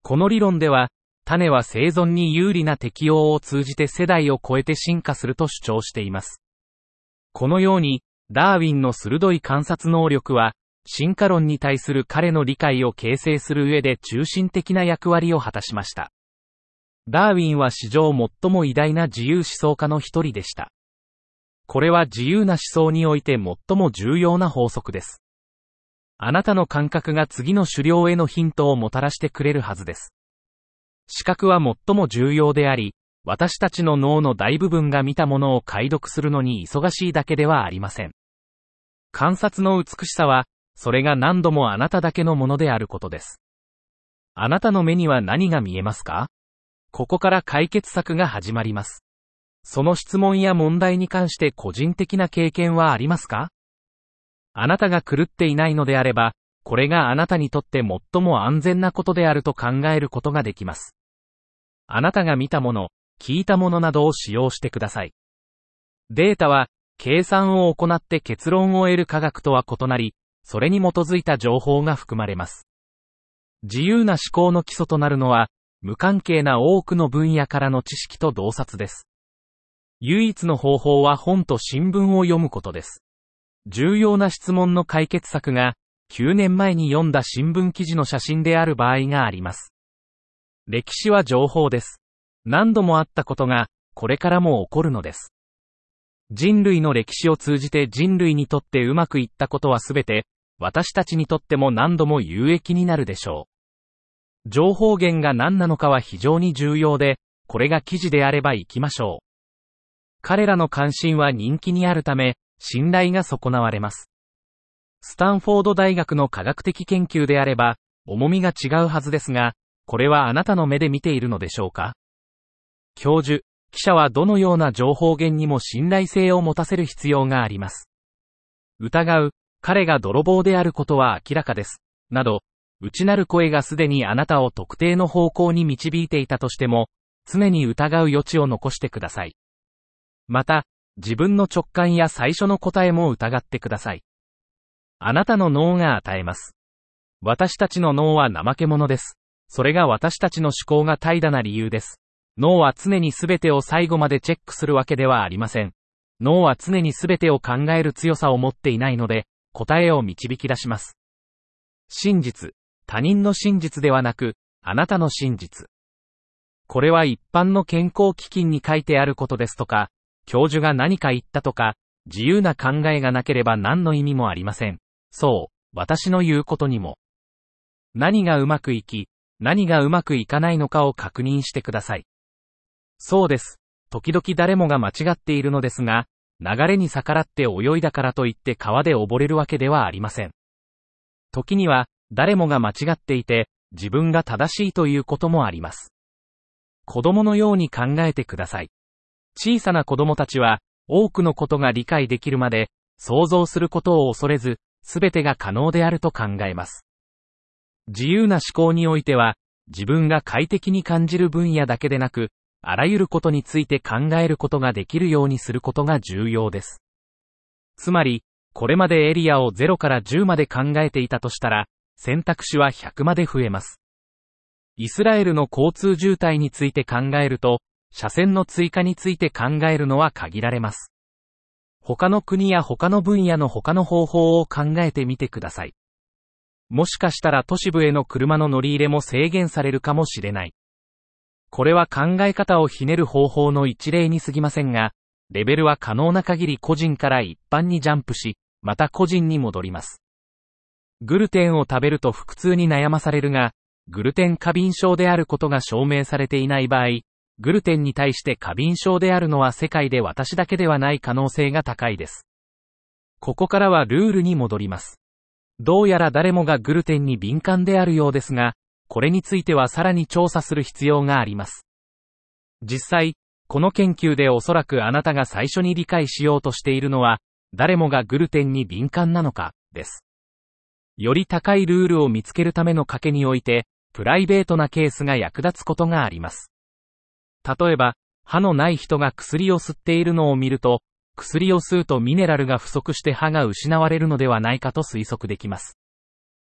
この理論では、種は生存に有利な適応を通じて世代を超えて進化すると主張しています。このように、ダーウィンの鋭い観察能力は、進化論に対する彼の理解を形成する上で中心的な役割を果たしました。ダーウィンは史上最も偉大な自由思想家の一人でした。これは自由な思想において最も重要な法則です。あなたの感覚が次の狩猟へのヒントをもたらしてくれるはずです。視覚は最も重要であり、私たちの脳の大部分が見たものを解読するのに忙しいだけではありません。観察の美しさは、それが何度もあなただけのものであることです。あなたの目には何が見えますか？ここから解決策が始まります。その質問や問題に関して個人的な経験はありますか？あなたが狂っていないのであれば、これがあなたにとって最も安全なことであると考えることができます。あなたが見たもの、聞いたものなどを使用してください。データは、計算を行って結論を得る科学とは異なり、それに基づいた情報が含まれます。自由な思考の基礎となるのは、無関係な多くの分野からの知識と洞察です。唯一の方法は本と新聞を読むことです。重要な質問の解決策が、きゅうねんまえに読んだ新聞記事の写真である場合があります。歴史は情報です。何度もあったことが、これからも起こるのです。人類の歴史を通じて人類にとってうまくいったことはすべて、私たちにとっても何度も有益になるでしょう。情報源が何なのかは非常に重要で、これが記事であれば行きましょう。彼らの関心は人気にあるため、信頼が損なわれます。スタンフォード大学の科学的研究であれば、重みが違うはずですが、これはあなたの目で見ているのでしょうか？教授、記者はどのような情報源にも信頼性を持たせる必要があります。疑う、彼が泥棒であることは明らかです。など、内なる声がすでにあなたを特定の方向に導いていたとしても、常に疑う余地を残してください。また、自分の直感や最初の答えも疑ってください。あなたの脳が与えます。私たちの脳は怠け者です。それが私たちの思考が怠惰な理由です。脳は常に全てを最後までチェックするわけではありません。脳は常に全てを考える強さを持っていないので、答えを導き出します。真実。他人の真実ではなく、あなたの真実。これは一般の健康基金に書いてあることですとか、教授が何か言ったとか、自由な考えがなければ何の意味もありません。そう、私の言うことにも。何がうまくいき、何がうまくいかないのかを確認してください。そうです。時々誰もが間違っているのですが、流れに逆らって泳いだからといって川で溺れるわけではありません。時には、誰もが間違っていて、自分が正しいということもあります。子供のように考えてください。小さな子供たちは、多くのことが理解できるまで、想像することを恐れず、すべてが可能であると考えます。自由な思考においては、自分が快適に感じる分野だけでなく、あらゆることについて考えることができるようにすることが重要です。つまり、これまでエリアをゼロからじゅうまで考えていたとしたら、選択肢はひゃくまで増えます。イスラエルの交通渋滞について考えると、車線の追加について考えるのは限られます。他の国や他の分野の他の方法を考えてみてください。もしかしたら都市部への車の乗り入れも制限されるかもしれない。これは考え方をひねる方法の一例に過ぎませんが、レベルは可能な限り個人から一般にジャンプし、また個人に戻ります。グルテンを食べると腹痛に悩まされるが、グルテン過敏症であることが証明されていない場合、グルテンに対して過敏症であるのは世界で私だけではない可能性が高いです。ここからはルールに戻ります。どうやら誰もがグルテンに敏感であるようですが、これについてはさらに調査する必要があります。実際、この研究でおそらくあなたが最初に理解しようとしているのは、誰もがグルテンに敏感なのか、です。より高いルールを見つけるための賭けにおいて、プライベートなケースが役立つことがあります。例えば、歯のない人が薬を吸っているのを見ると、薬を吸うとミネラルが不足して歯が失われるのではないかと推測できます。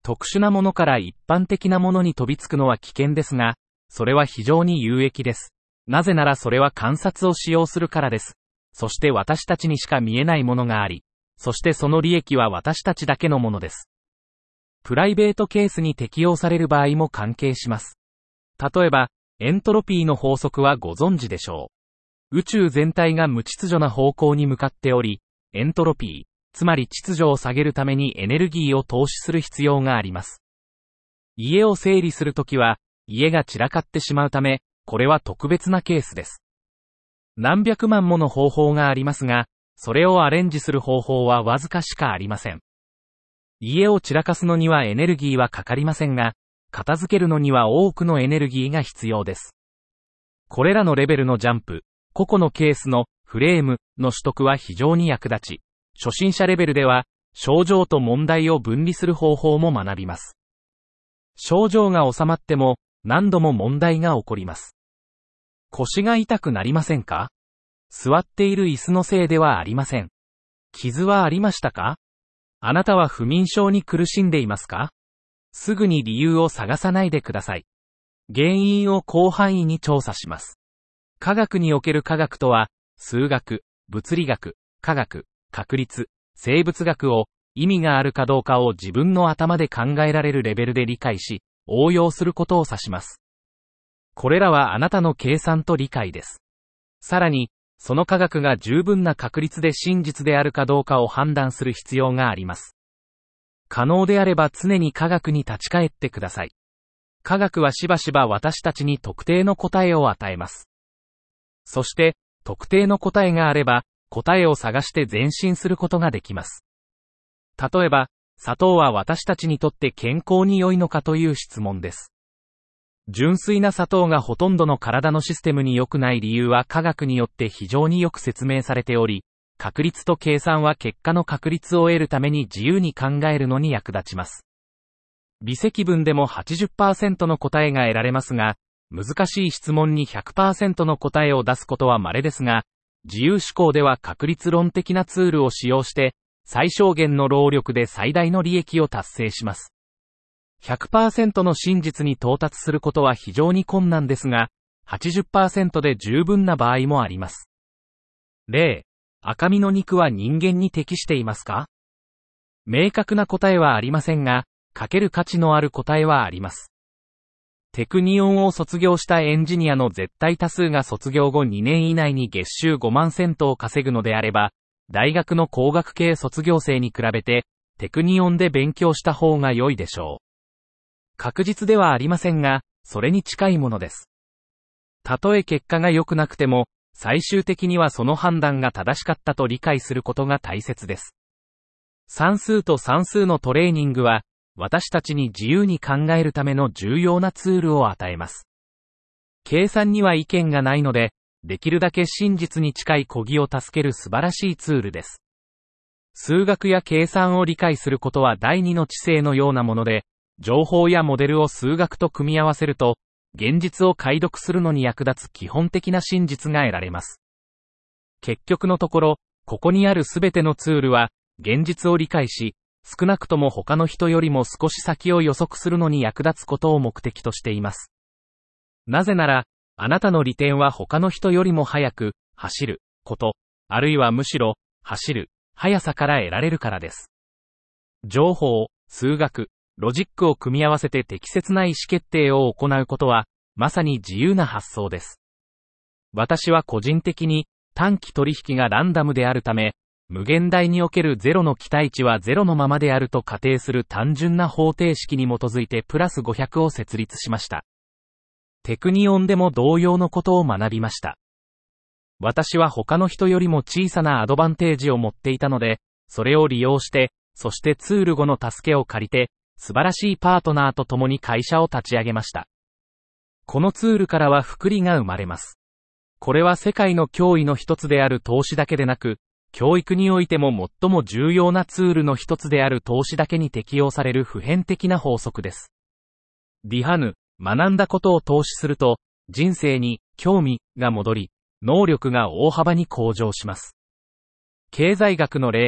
特殊なものから一般的なものに飛びつくのは危険ですが、それは非常に有益です。なぜならそれは観察を使用するからです。そして私たちにしか見えないものがあり、そしてその利益は私たちだけのものです。プライベートケースに適用される場合も関係します。例えば、エントロピーの法則はご存知でしょう。宇宙全体が無秩序な方向に向かっており、エントロピー、つまり秩序を下げるためにエネルギーを投資する必要があります。家を整理するときは、家が散らかってしまうため、これは特別なケースです。何百万もの方法がありますが、それをアレンジする方法はわずかしかありません。家を散らかすのにはエネルギーはかかりませんが、片付けるのには多くのエネルギーが必要です。これらのレベルのジャンプ、個々のケースのフレームの取得は非常に役立ち、初心者レベルでは症状と問題を分離する方法も学びます。症状が収まっても何度も問題が起こります。腰が痛くなりませんか？座っている椅子のせいではありません。傷はありましたか？あなたは不眠症に苦しんでいますか？すぐに理由を探さないでください。原因を広範囲に調査します。科学における科学とは、数学、物理学、化学、確率、生物学を意味があるかどうかを自分の頭で考えられるレベルで理解し、応用することを指します。これらはあなたの計算と理解です。さらに、その科学が十分な確率で真実であるかどうかを判断する必要があります。可能であれば常に科学に立ち返ってください。科学はしばしば私たちに特定の答えを与えます。そして、特定の答えがあれば、答えを探して前進することができます。例えば、砂糖は私たちにとって健康に良いのかという質問です。純粋な砂糖がほとんどの体のシステムに良くない理由は科学によって非常によく説明されており、確率と計算は結果の確率を得るために自由に考えるのに役立ちます。微積分でも はちじゅっパーセント の答えが得られますが、難しい質問に ひゃくパーセント の答えを出すことは稀ですが、自由思考では確率論的なツールを使用して、最小限の労力で最大の利益を達成します。ひゃくパーセント の真実に到達することは非常に困難ですが、はちじゅっパーセント で十分な場合もあります。例、赤身の肉は人間に適していますか？明確な答えはありませんが、かける価値のある答えはあります。テクニオンを卒業したエンジニアの絶対多数が卒業後にねん以内に月収ごまんセントを稼ぐのであれば、大学の工学系卒業生に比べて、テクニオンで勉強した方が良いでしょう。確実ではありませんが、それに近いものです。たとえ結果が良くなくても、最終的にはその判断が正しかったと理解することが大切です。算数と算数のトレーニングは、私たちに自由に考えるための重要なツールを与えます。計算には意見がないので、できるだけ真実に近い漕ぎを助ける素晴らしいツールです。数学や計算を理解することは第二の知性のようなもので、情報やモデルを数学と組み合わせると、現実を解読するのに役立つ基本的な真実が得られます。結局のところ、ここにあるすべてのツールは、現実を理解し、少なくとも他の人よりも少し先を予測するのに役立つことを目的としています。なぜなら、あなたの利点は他の人よりも速く、走る、こと、あるいはむしろ、走る、速さから得られるからです。情報、数学、ロジックを組み合わせて適切な意思決定を行うことは、まさに自由な発想です。私は個人的に、短期取引がランダムであるため、無限大におけるゼロの期待値はゼロのままであると仮定する単純な方程式に基づいてプラスごひゃくを設立しました。テクニオンでも同様のことを学びました。私は他の人よりも小さなアドバンテージを持っていたので、それを利用して、そしてツールごの助けを借りて、素晴らしいパートナーと共に会社を立ち上げました。このツールからは複利が生まれます。これは世界の脅威の一つである投資だけでなく、教育においても最も重要なツールの一つである投資だけに適用される普遍的な法則です。ディハヌ、学んだことを投資すると、人生に興味が戻り、能力が大幅に向上します。経済学の例、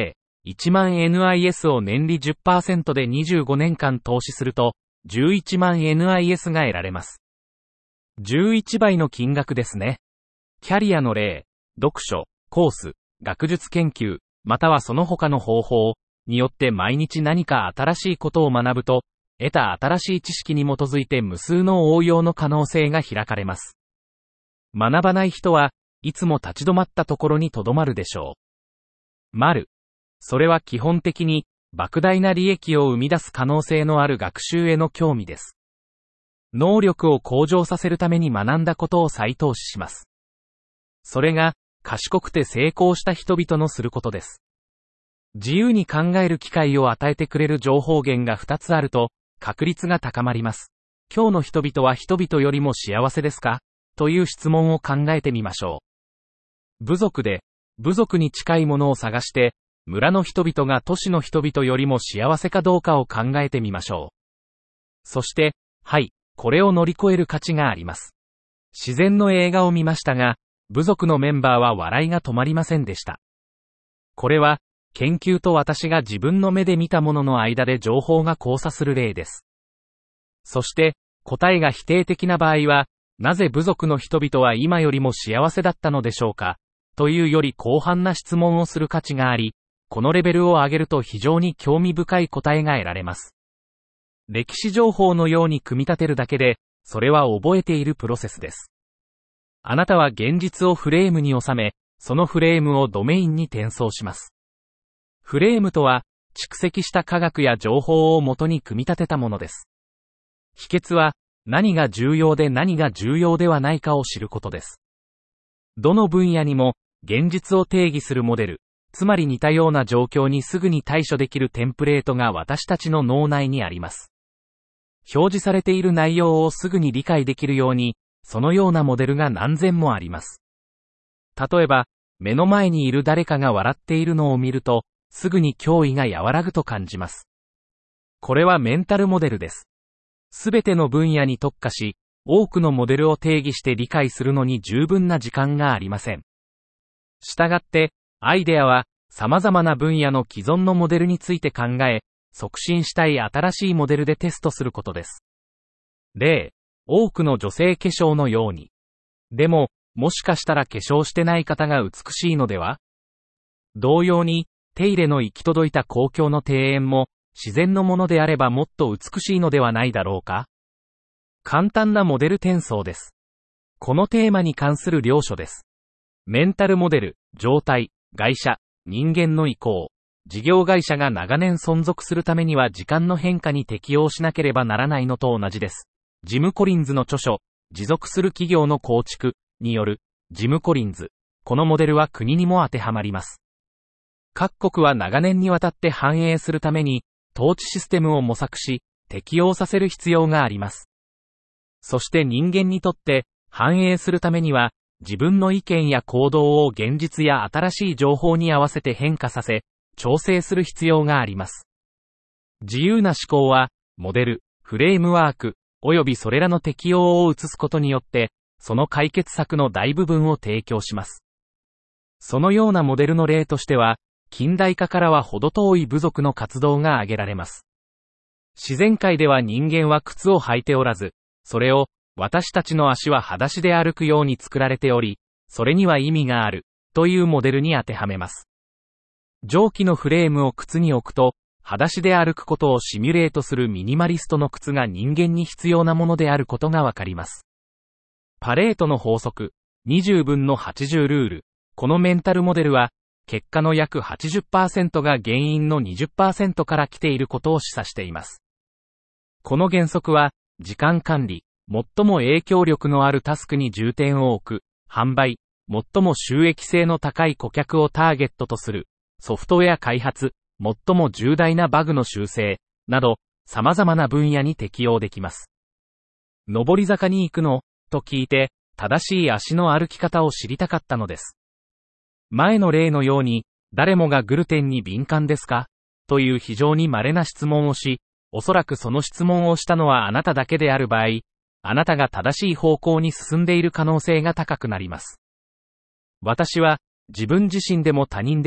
いちまんエヌアイエス を年利 じゅっパーセント でにじゅうごねんかん投資すると、じゅういちまんエヌアイエス が得られます。じゅういちばいの金額ですね。キャリアの例、読書、コース、学術研究、またはその他の方法によって毎日何か新しいことを学ぶと、得た新しい知識に基づいて無数の応用の可能性が開かれます。学ばない人はいつも立ち止まったところに留まるでしょう。丸。それは基本的に莫大な利益を生み出す可能性のある学習への興味です。能力を向上させるために学んだことを再投資します。それが賢くて成功した人々のすることです。自由に考える機会を与えてくれる情報源がふたつあると確率が高まります。今日の人々は人々よりも幸せですか？という質問を考えてみましょう。部族で部族に近いものを探して村の人々が都市の人々よりも幸せかどうかを考えてみましょう。そして、はい、これを乗り越える価値があります。自然の映画を見ましたが、部族のメンバーは笑いが止まりませんでした。これは、研究と私が自分の目で見たものの間で情報が交差する例です。そして、答えが否定的な場合は、なぜ部族の人々は今よりも幸せだったのでしょうか、というより広範な質問をする価値があり、このレベルを上げると非常に興味深い答えが得られます。歴史情報のように組み立てるだけで、それは覚えているプロセスです。あなたは現実をフレームに収め、そのフレームをドメインに転送します。フレームとは、蓄積した科学や情報を元に組み立てたものです。秘訣は、何が重要で何が重要ではないかを知ることです。どの分野にも、現実を定義するモデル、つまり似たような状況にすぐに対処できるテンプレートが私たちの脳内にあります。表示されている内容をすぐに理解できるように、そのようなモデルが何千もあります。例えば、目の前にいる誰かが笑っているのを見ると、すぐに脅威が和らぐと感じます。これはメンタルモデルです。すべての分野に特化し、多くのモデルを定義して理解するのに十分な時間がありません。したがって、アイデアは、様々な分野の既存のモデルについて考え、促進したい新しいモデルでテストすることです。例、多くの女性化粧のように。でも、もしかしたら化粧してない方が美しいのでは？同様に、手入れの行き届いた公共の庭園も、自然のものであればもっと美しいのではないだろうか？簡単なモデル転送です。このテーマに関する領書です。メンタルモデル、状態、会社、人間の意向、事業会社が長年存続するためには時間の変化に適応しなければならないのと同じです。ジム・コリンズの著書、持続する企業の構築による、ジム・コリンズ。このモデルは国にも当てはまります。各国は長年にわたって繁栄するために、統治システムを模索し、適応させる必要があります。そして人間にとって、繁栄するためには、自分の意見や行動を現実や新しい情報に合わせて変化させ、調整する必要があります。自由な思考は、モデル、フレームワーク、およびそれらの適用を移すことによって、その解決策の大部分を提供します。そのようなモデルの例としては、近代化からは程遠い部族の活動が挙げられます。自然界では人間は靴を履いておらず、それを、私たちの足は裸足で歩くように作られており、それには意味がある、というモデルに当てはめます。蒸気のフレームを靴に置くと、裸足で歩くことをシミュレートするミニマリストの靴が人間に必要なものであることがわかります。パレートの法則、にじゅうぶんのはちじゅうルール。このメンタルモデルは、結果の約 はちじゅっパーセント が原因の にじゅっパーセント から来ていることを示唆しています。この原則は、時間管理、最も影響力のあるタスクに重点を置く、販売、最も収益性の高い顧客をターゲットとする、ソフトウェア開発、最も重大なバグの修正、など、様々な分野に適用できます。上り坂に行くの？と聞いて、正しい足の歩き方を知りたかったのです。前の例のように、誰もがグルテンに敏感ですか？という非常に稀な質問をし、おそらくその質問をしたのはあなただけである場合、あなたが正しい方向に進んでいる可能性が高くなります。私は、自分自身でも他人でも、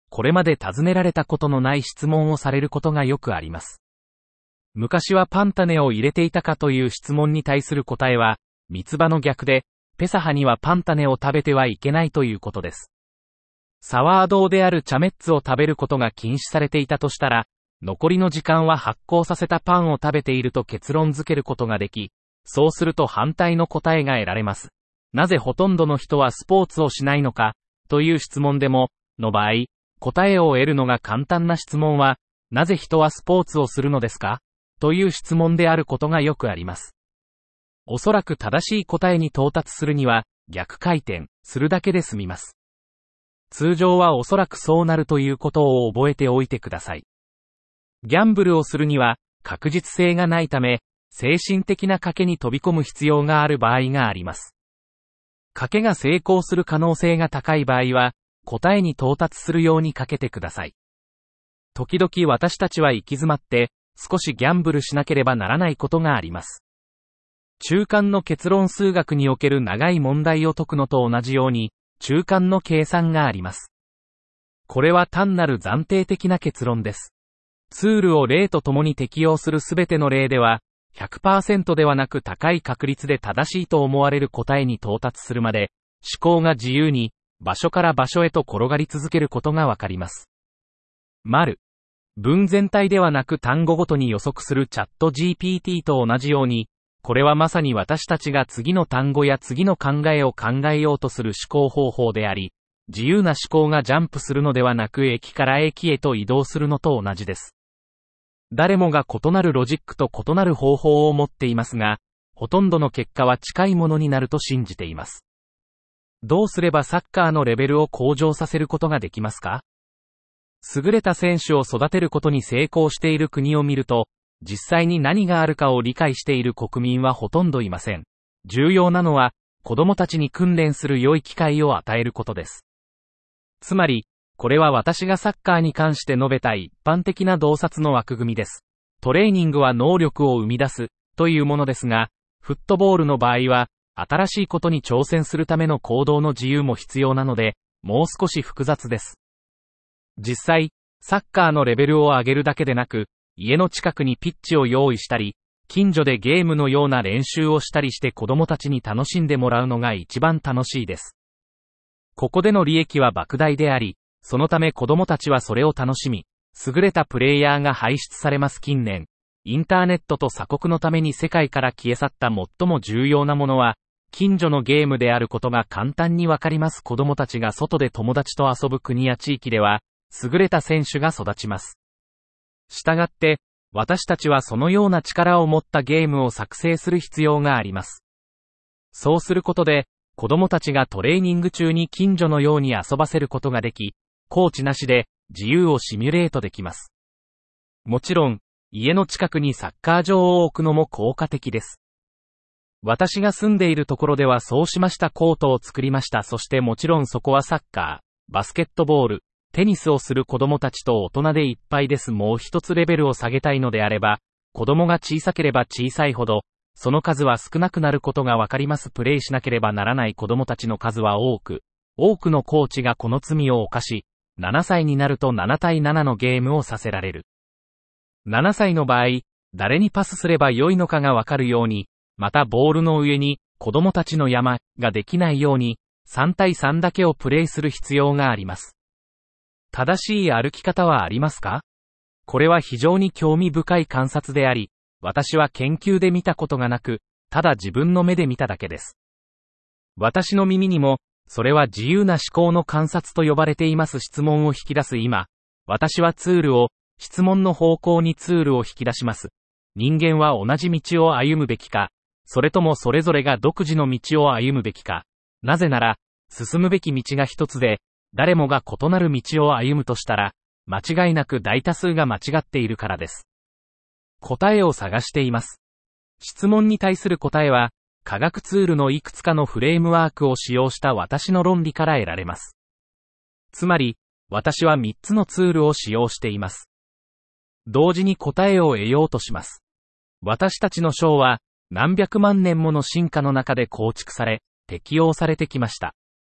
これまで尋ねられたことのない質問をされることがよくあります。昔はパンタネを入れていたかという質問に対する答えは、三つ葉の逆で、ペサハにはパンタネを食べてはいけないということです。サワードーであるチャメッツを食べることが禁止されていたとしたら、残りの時間は発酵させたパンを食べていると結論付けることができ、そうすると反対の答えが得られます。なぜほとんどの人はスポーツをしないのか、という質問でも、の場合、答えを得るのが簡単な質問は、なぜ人はスポーツをするのですか？という質問であることがよくあります。おそらく正しい答えに到達するには、逆回転するだけで済みます。通常はおそらくそうなるということを覚えておいてください。ギャンブルをするには、確実性がないため、精神的な賭けに飛び込む必要がある場合があります。賭けが成功する可能性が高い場合は、答えに到達するようにかけてください。時々私たちは行き詰まって、少しギャンブルしなければならないことがあります。中間の結論数学における長い問題を解くのと同じように、中間の計算があります。これは単なる暫定的な結論です。ツールを例とともに適用するすべての例では、ひゃくパーセント ではなく高い確率で正しいと思われる答えに到達するまで、思考が自由に場所から場所へと転がり続けることがわかります。丸。文全体ではなく単語ごとに予測するチャット ジーピーティー と同じように、これはまさに私たちが次の単語や次の考えを考えようとする思考方法であり、自由な思考がジャンプするのではなく駅から駅へと移動するのと同じです。誰もが異なるロジックと異なる方法を持っていますが、ほとんどの結果は近いものになると信じています。どうすればサッカーのレベルを向上させることができますか？優れた選手を育てることに成功している国を見ると、実際に何があるかを理解している国民はほとんどいません。重要なのは、子供たちに訓練する良い機会を与えることです。つまり、これは私がサッカーに関して述べた一般的な洞察の枠組みです。トレーニングは能力を生み出すというものですが、フットボールの場合は、新しいことに挑戦するための行動の自由も必要なので、もう少し複雑です。実際、サッカーのレベルを上げるだけでなく、家の近くにピッチを用意したり、近所でゲームのような練習をしたりして子供たちに楽しんでもらうのが一番楽しいです。ここでの利益は莫大であり、そのため子供たちはそれを楽しみ、優れたプレイヤーが輩出されます。近年、インターネットと鎖国のために世界から消え去った最も重要なものは、近所のゲームであることが簡単にわかります。子供たちが外で友達と遊ぶ国や地域では、優れた選手が育ちます。したがって、私たちはそのような力を持ったゲームを作成する必要があります。そうすることで、子供たちがトレーニング中に近所のように遊ばせることができ、コーチなしで自由をシミュレートできます。もちろん、家の近くにサッカー場を置くのも効果的です。私が住んでいるところではそうしました。コートを作りました。そしてもちろんそこはサッカー、バスケットボール、テニスをする子供たちと大人でいっぱいです。もう一つレベルを下げたいのであれば、子供が小さければ小さいほど、その数は少なくなることがわかります。プレイしなければならない子供たちの数は多く、多くのコーチがこの罪を犯し、ななさいになるとななたいななのゲームをさせられる。ななさいの場合、誰にパスすれば良いのかがわかるように、またボールの上に子供たちの山ができないように、さんたいさんだけをプレイする必要があります。正しい歩き方はありますか？これは非常に興味深い観察であり、私は研究で見たことがなく、ただ自分の目で見ただけです。私の耳にも、それは自由な思考の観察と呼ばれています。質問を引き出す今、私はツールを、質問の方向にツールを引き出します。人間は同じ道を歩むべきか、それともそれぞれが独自の道を歩むべきか。なぜなら、進むべき道が一つで、誰もが異なる道を歩むとしたら、間違いなく大多数が間違っているからです。答えを探しています。質問に対する答えは、科学ツールのいくつかのフレームワークを使用した私の論理から得られます。つまり、私はみっつのツールを使用しています。同時に答えを得ようとします。私たちの章は、何百万年もの進化の中で構築され、適用されてきました。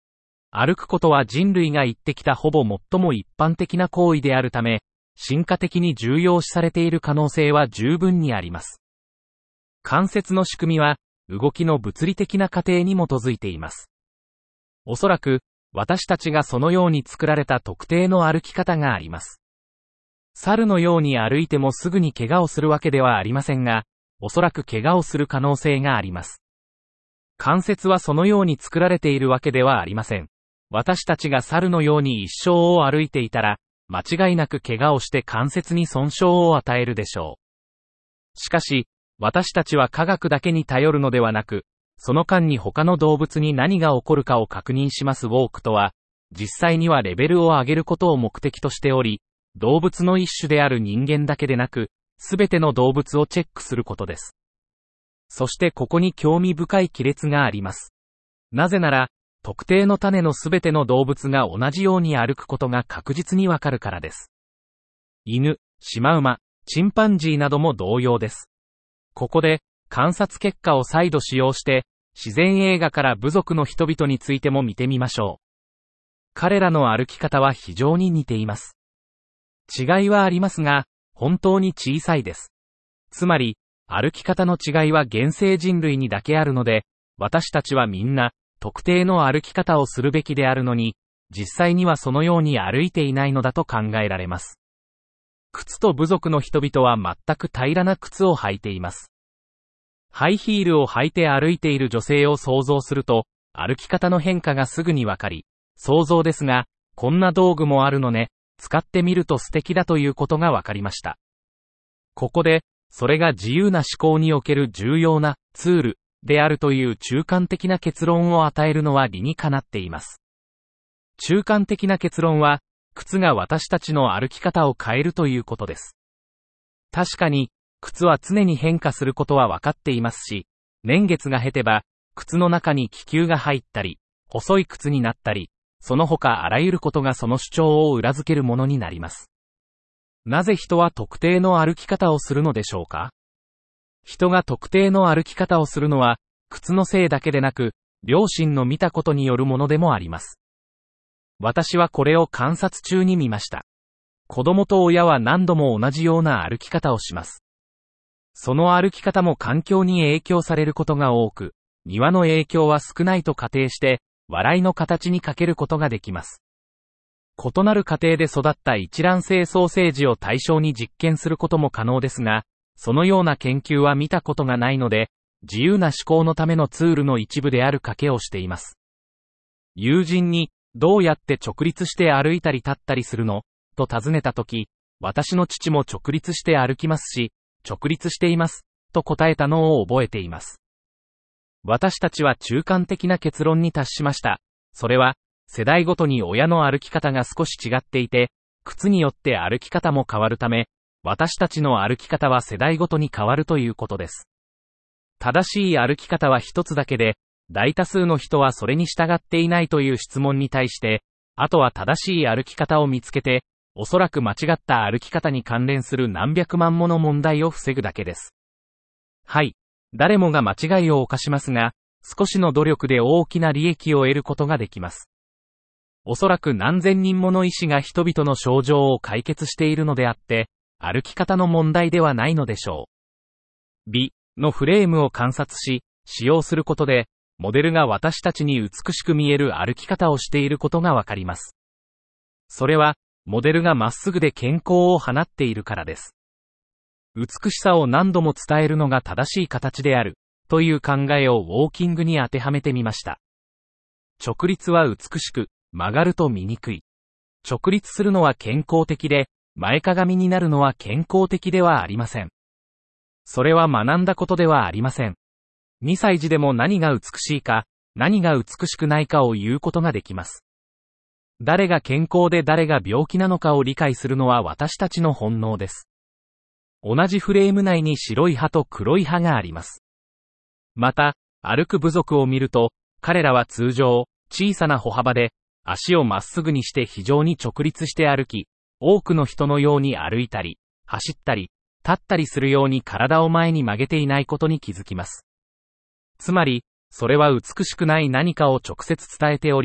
歩くことは人類が言ってきたほぼ最も一般的な行為であるため、進化的に重要視されている可能性は十分にあります。関節の仕組みは、動きの物理的な過程に基づいています。おそらく、私たちがそのように作られた特定の歩き方があります。猿のように歩いてもすぐに怪我をするわけではありませんが、おそらく怪我をする可能性があります。関節はそのように作られているわけではありません。私たちが猿のように一生を歩いていたら、間違いなく怪我をして関節に損傷を与えるでしょう。しかし、私たちは科学だけに頼るのではなく、その間に他の動物に何が起こるかを確認しますウォークとは、実際にはレベルを上げることを目的としており、動物の一種である人間だけでなく、すべての動物をチェックすることです。そしてここに興味深い亀裂があります。なぜなら、特定の種のすべての動物が同じように歩くことが確実にわかるからです。犬、シマウマ、チンパンジーなども同様です。ここで、観察結果を再度使用して、自然映画から部族の人々についても見てみましょう。彼らの歩き方は非常に似ています。違いはありますが、本当に小さいです。つまり、歩き方の違いは現生人類にだけあるので、私たちはみんな、特定の歩き方をするべきであるのに、実際にはそのように歩いていないのだと考えられます。靴と部族の人々は全く平らな靴を履いています。ハイヒールを履いて歩いている女性を想像すると、歩き方の変化がすぐにわかり、想像ですが、こんな道具もあるのね、使ってみると素敵だということがわかりました。ここで、それが自由な思考における重要なツールであるという中間的な結論を与えるのは理にかなっています。中間的な結論は、靴が私たちの歩き方を変えるということです。確かに、靴は常に変化することは分かっていますし、年月が経てば、靴の中に気球が入ったり、細い靴になったり、その他あらゆることがその主張を裏付けるものになります。なぜ人は特定の歩き方をするのでしょうか？人が特定の歩き方をするのは、靴のせいだけでなく、両親の見たことによるものでもあります。私はこれを観察中に見ました。子供と親は何度も同じような歩き方をします。その歩き方も環境に影響されることが多く、庭の影響は少ないと仮定して、笑いの形にかけることができます。異なる家庭で育った一卵性ソーセージを対象に実験することも可能ですが、そのような研究は見たことがないので、自由な思考のためのツールの一部である賭けをしています。友人に、どうやって直立して歩いたり立ったりするの？と尋ねたとき、私の父も直立して歩きますし、直立しています、と答えたのを覚えています。私たちは中間的な結論に達しました。それは、世代ごとに親の歩き方が少し違っていて、靴によって歩き方も変わるため、私たちの歩き方は世代ごとに変わるということです。正しい歩き方は一つだけで、大多数の人はそれに従っていないという質問に対して、あとは正しい歩き方を見つけて、おそらく間違った歩き方に関連する何百万もの問題を防ぐだけです。はい。誰もが間違いを犯しますが、少しの努力で大きな利益を得ることができます。おそらく何千人もの医師が人々の症状を解決しているのであって、歩き方の問題ではないのでしょう。美のフレームを観察し、使用することで、モデルが私たちに美しく見える歩き方をしていることがわかります。それは、モデルがまっすぐで健康を放っているからです。美しさを何度も伝えるのが正しい形である、という考えをウォーキングに当てはめてみました。直立は美しく、曲がると見にくい。直立するのは健康的で、前かがみになるのは健康的ではありません。それは学んだことではありません。にさい児でも何が美しいか、何が美しくないかを言うことができます。誰が健康で誰が病気なのかを理解するのは私たちの本能です。同じフレーム内に白い歯と黒い歯があります。また、歩く部族を見ると、彼らは通常、小さな歩幅で、足をまっすぐにして非常に直立して歩き、多くの人のように歩いたり、走ったり、立ったりするように体を前に曲げていないことに気づきます。つまり、それは美しくない何かを直接伝えており、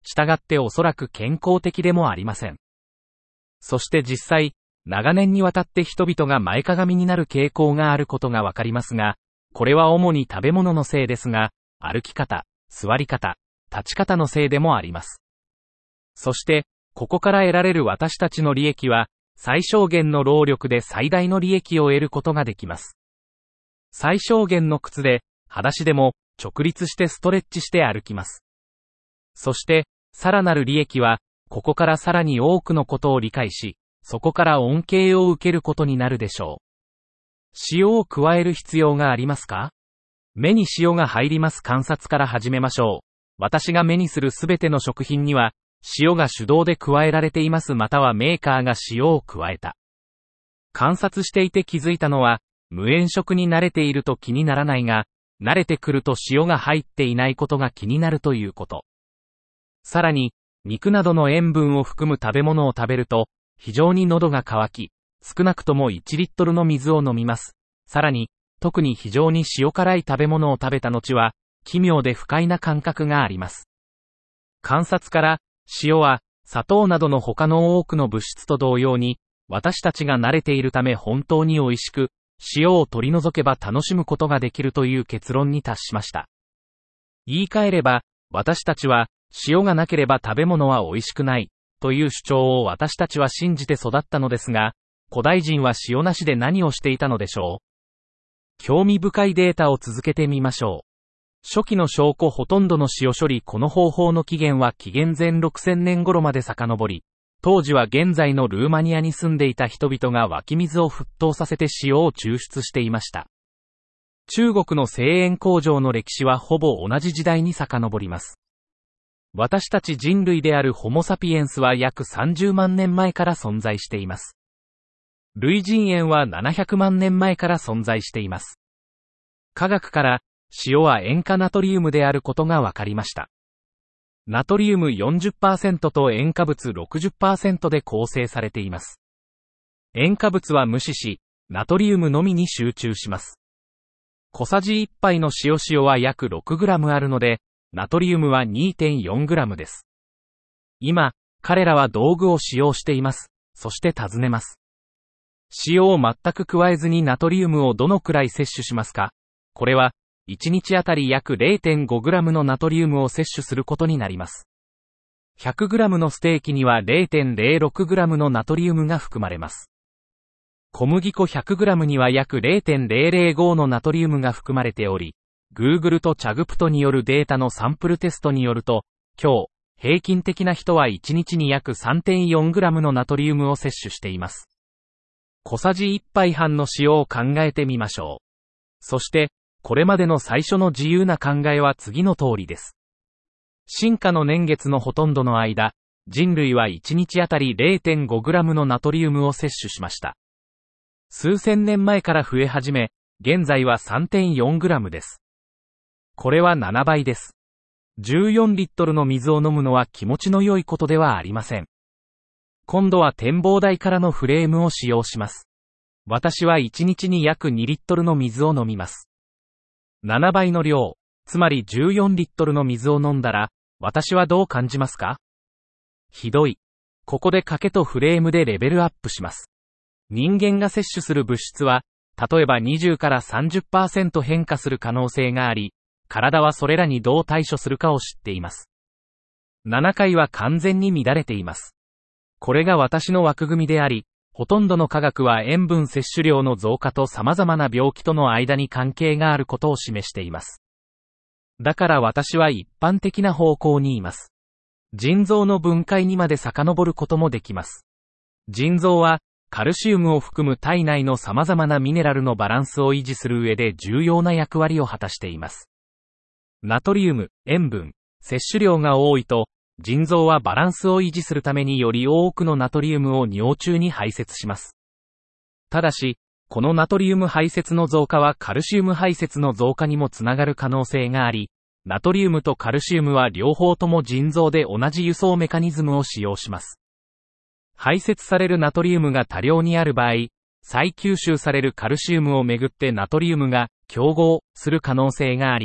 したがっておそらく健康的でもありません。そして実際、長年にわたって人々が前かがみになる傾向があることがわかりますが、これは主に食べ物のせいですが、歩き方、座り方、立ち方のせいでもあります。そして、ここから得られる私たちの利益は、最小限の労力で最大の利益を得ることができます。最小限の靴で、裸足でも、直立してストレッチして歩きます。そして、さらなる利益は、ここからさらに多くのことを理解し、そこから恩恵を受けることになるでしょう。塩を加える必要がありますか？目に塩が入ります観察から始めましょう。私が目にするすべての食品には、塩が手動で加えられていますまたはメーカーが塩を加えた。観察していて気づいたのは、無塩食に慣れていると気にならないが、慣れてくると塩が入っていないことが気になるということ。さらに、肉などの塩分を含む食べ物を食べると、非常に喉が渇き、少なくともいちリットルの水を飲みます。さらに、特に非常に塩辛い食べ物を食べた後は、奇妙で不快な感覚があります。観察から、塩は、砂糖などの他の多くの物質と同様に、私たちが慣れているため本当に美味しく、塩を取り除けば楽しむことができるという結論に達しました。言い換えれば、私たちは、塩がなければ食べ物は美味しくない、という主張を私たちは信じて育ったのですが、古代人は塩なしで何をしていたのでしょう？興味深いデータを続けてみましょう。初期の証拠ほとんどの塩処理この方法の起源は紀元前ろくせんねん頃まで遡り、当時は現在のルーマニアに住んでいた人々が湧き水を沸騰させて塩を抽出していました。中国の製塩工場の歴史はほぼ同じ時代に遡ります。私たち人類であるホモサピエンスは約さんじゅうまんねんまえから存在しています。類人猿はななひゃくまんねんまえから存在しています。科学から塩は塩化ナトリウムであることが分かりました。ナトリウム よんじゅっパーセント と塩化物 ろくじゅっパーセント で構成されています。塩化物は無視し、ナトリウムのみに集中します。小さじいっぱいの塩塩は約 ろくグラム あるので、ナトリウムは にてんよんグラム です。今、彼らは道具を使用しています。そして尋ねます。塩を全く加えずにナトリウムをどのくらい摂取しますか？これは、いちにちあたり約 れいてんごグラム のナトリウムを摂取することになります。ひゃくグラム のステーキには れいてんぜろろくグラム のナトリウムが含まれます。小麦粉 ひゃくグラム には約 れいてんぜろぜろご のナトリウムが含まれており、Google とチャグプトによるデータのサンプルテストによると、今日、平均的な人はいちにちに約 さんてんよんグラム のナトリウムを摂取しています。小さじいっぱいはんの塩を考えてみましょう。そして、これまでの最初の自由な考えは次の通りです。進化の年月のほとんどの間、人類はいちにちあたり れいてんごグラム のナトリウムを摂取しました。数千年前から増え始め、現在は さんてんよんグラム です。これはななばいです。じゅうよんリットルの水を飲むのは気持ちの良いことではありません。今度は展望台からのフレームを使用します。私はいちにちに約にリットルの水を飲みます。ななばいの量、つまりじゅうよんリットルの水を飲んだら、私はどう感じますか？ひどい。ここで賭けとフレームでレベルアップします。人間が摂取する物質は、例えばにじゅうから さんじゅっパーセント 変化する可能性があり、体はそれらにどう対処するかを知っています。ななかいは完全に乱れています。これが私の枠組みであり、ほとんどの科学は塩分摂取量の増加と様々な病気との間に関係があることを示しています。だから私は一般的な方向にいます。腎臓の分解にまで遡ることもできます。腎臓は、カルシウムを含む体内の様々なミネラルのバランスを維持する上で重要な役割を果たしています。ナトリウム、塩分、摂取量が多いと、腎臓はバランスを維持するためにより多くのナトリウムを尿中に排泄します。ただし、このナトリウム排泄の増加はカルシウム排泄の増加にもつながる可能性があり、ナトリウムとカルシウムは両方とも腎臓で同じ輸送メカニズムを使用します。排泄されるナトリウムが多量にある場合、再吸収されるカルシウムをめぐってナトリウムが競合する可能性があり、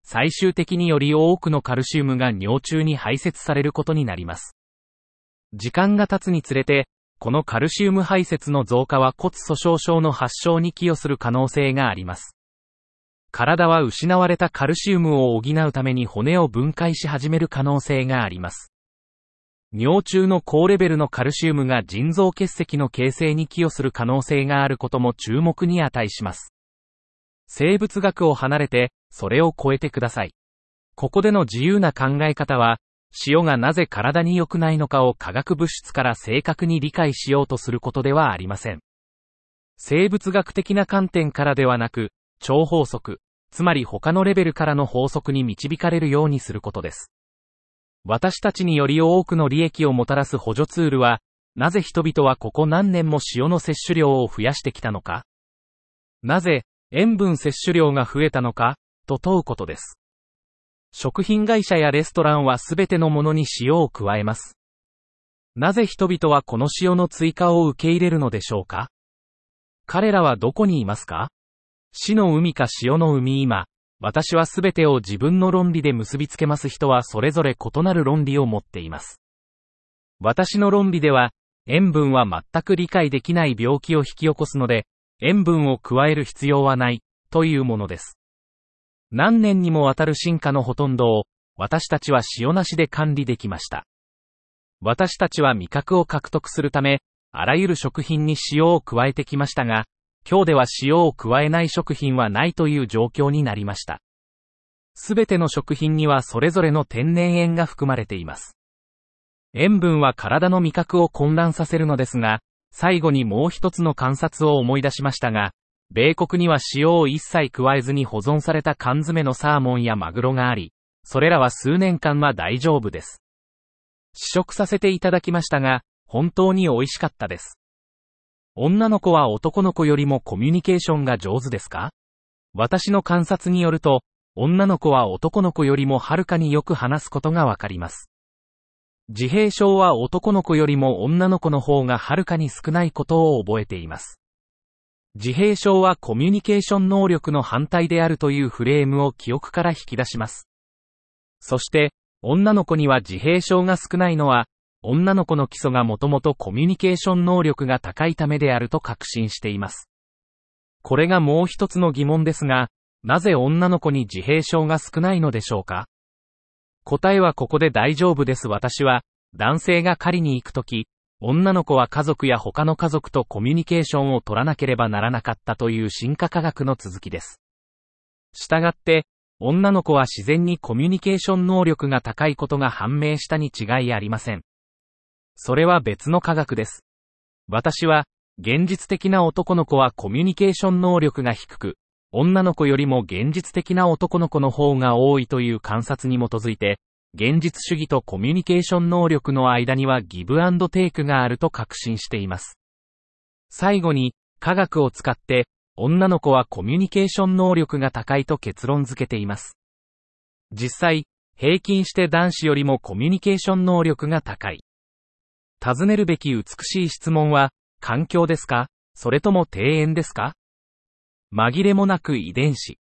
最終的により多くのカルシウムが尿中に排泄されることになります。時間が経つにつれて、このカルシウム排泄の増加は骨粗鬆症の発症に寄与する可能性があります。体は失われたカルシウムを補うために骨を分解し始める可能性があります。尿中の高レベルのカルシウムが腎臓結石の形成に寄与する可能性があることも注目に値します。生物学を離れて、それを超えてください。ここでの自由な考え方は、塩がなぜ体に良くないのかを化学物質から正確に理解しようとすることではありません。生物学的な観点からではなく、超法則、つまり他のレベルからの法則に導かれるようにすることです。私たちにより多くの利益をもたらす補助ツールは、なぜ人々はここ何年も塩の摂取量を増やしてきたのか？なぜ塩分摂取量が増えたのか？と問うことです。食品会社やレストランはすべてのものに塩を加えます。なぜ人々はこの塩の追加を受け入れるのでしょうか？彼らはどこにいますか？死の海か塩の海。今、私はすべてを自分の論理で結びつけます。人はそれぞれ異なる論理を持っています。私の論理では、塩分は全く理解できない病気を引き起こすので、塩分を加える必要はない、というものです。何年にもわたる進化のほとんどを、私たちは塩なしで管理できました。私たちは味覚を獲得するため、あらゆる食品に塩を加えてきましたが、今日では塩を加えない食品はないという状況になりました。すべての食品にはそれぞれの天然塩が含まれています。塩分は体の味覚を混乱させるのですが、最後にもう一つの観察を思い出しましたが、米国には塩を一切加えずに保存された缶詰のサーモンやマグロがあり、それらは数年間は大丈夫です。試食させていただきましたが、本当に美味しかったです。女の子は男の子よりもコミュニケーションが上手ですか？私の観察によると、女の子は男の子よりもはるかによく話すことがわかります。自閉症は男の子よりも女の子の方がはるかに少ないことを覚えています。自閉症はコミュニケーション能力の反対であるというフレームを記憶から引き出します。そして、女の子には自閉症が少ないのは、女の子の基礎がもともとコミュニケーション能力が高いためであると確信しています。これがもう一つの疑問ですが、なぜ女の子に自閉症が少ないのでしょうか？答えはここで大丈夫です。私は、男性が狩りに行くとき、女の子は家族や他の家族とコミュニケーションを取らなければならなかったという進化科学の続きです。したがって、女の子は自然にコミュニケーション能力が高いことが判明したに違いありません。それは別の科学です。私は、現実的な男の子はコミュニケーション能力が低く、女の子よりも現実的な男の子の方が多いという観察に基づいて、現実主義とコミュニケーション能力の間にはギブアンドテイクがあると確信しています。最後に、科学を使って、女の子はコミュニケーション能力が高いと結論付けています。実際、平均して男子よりもコミュニケーション能力が高い。尋ねるべき美しい質問は、環境ですか？それとも庭園ですか？紛れもなく遺伝子。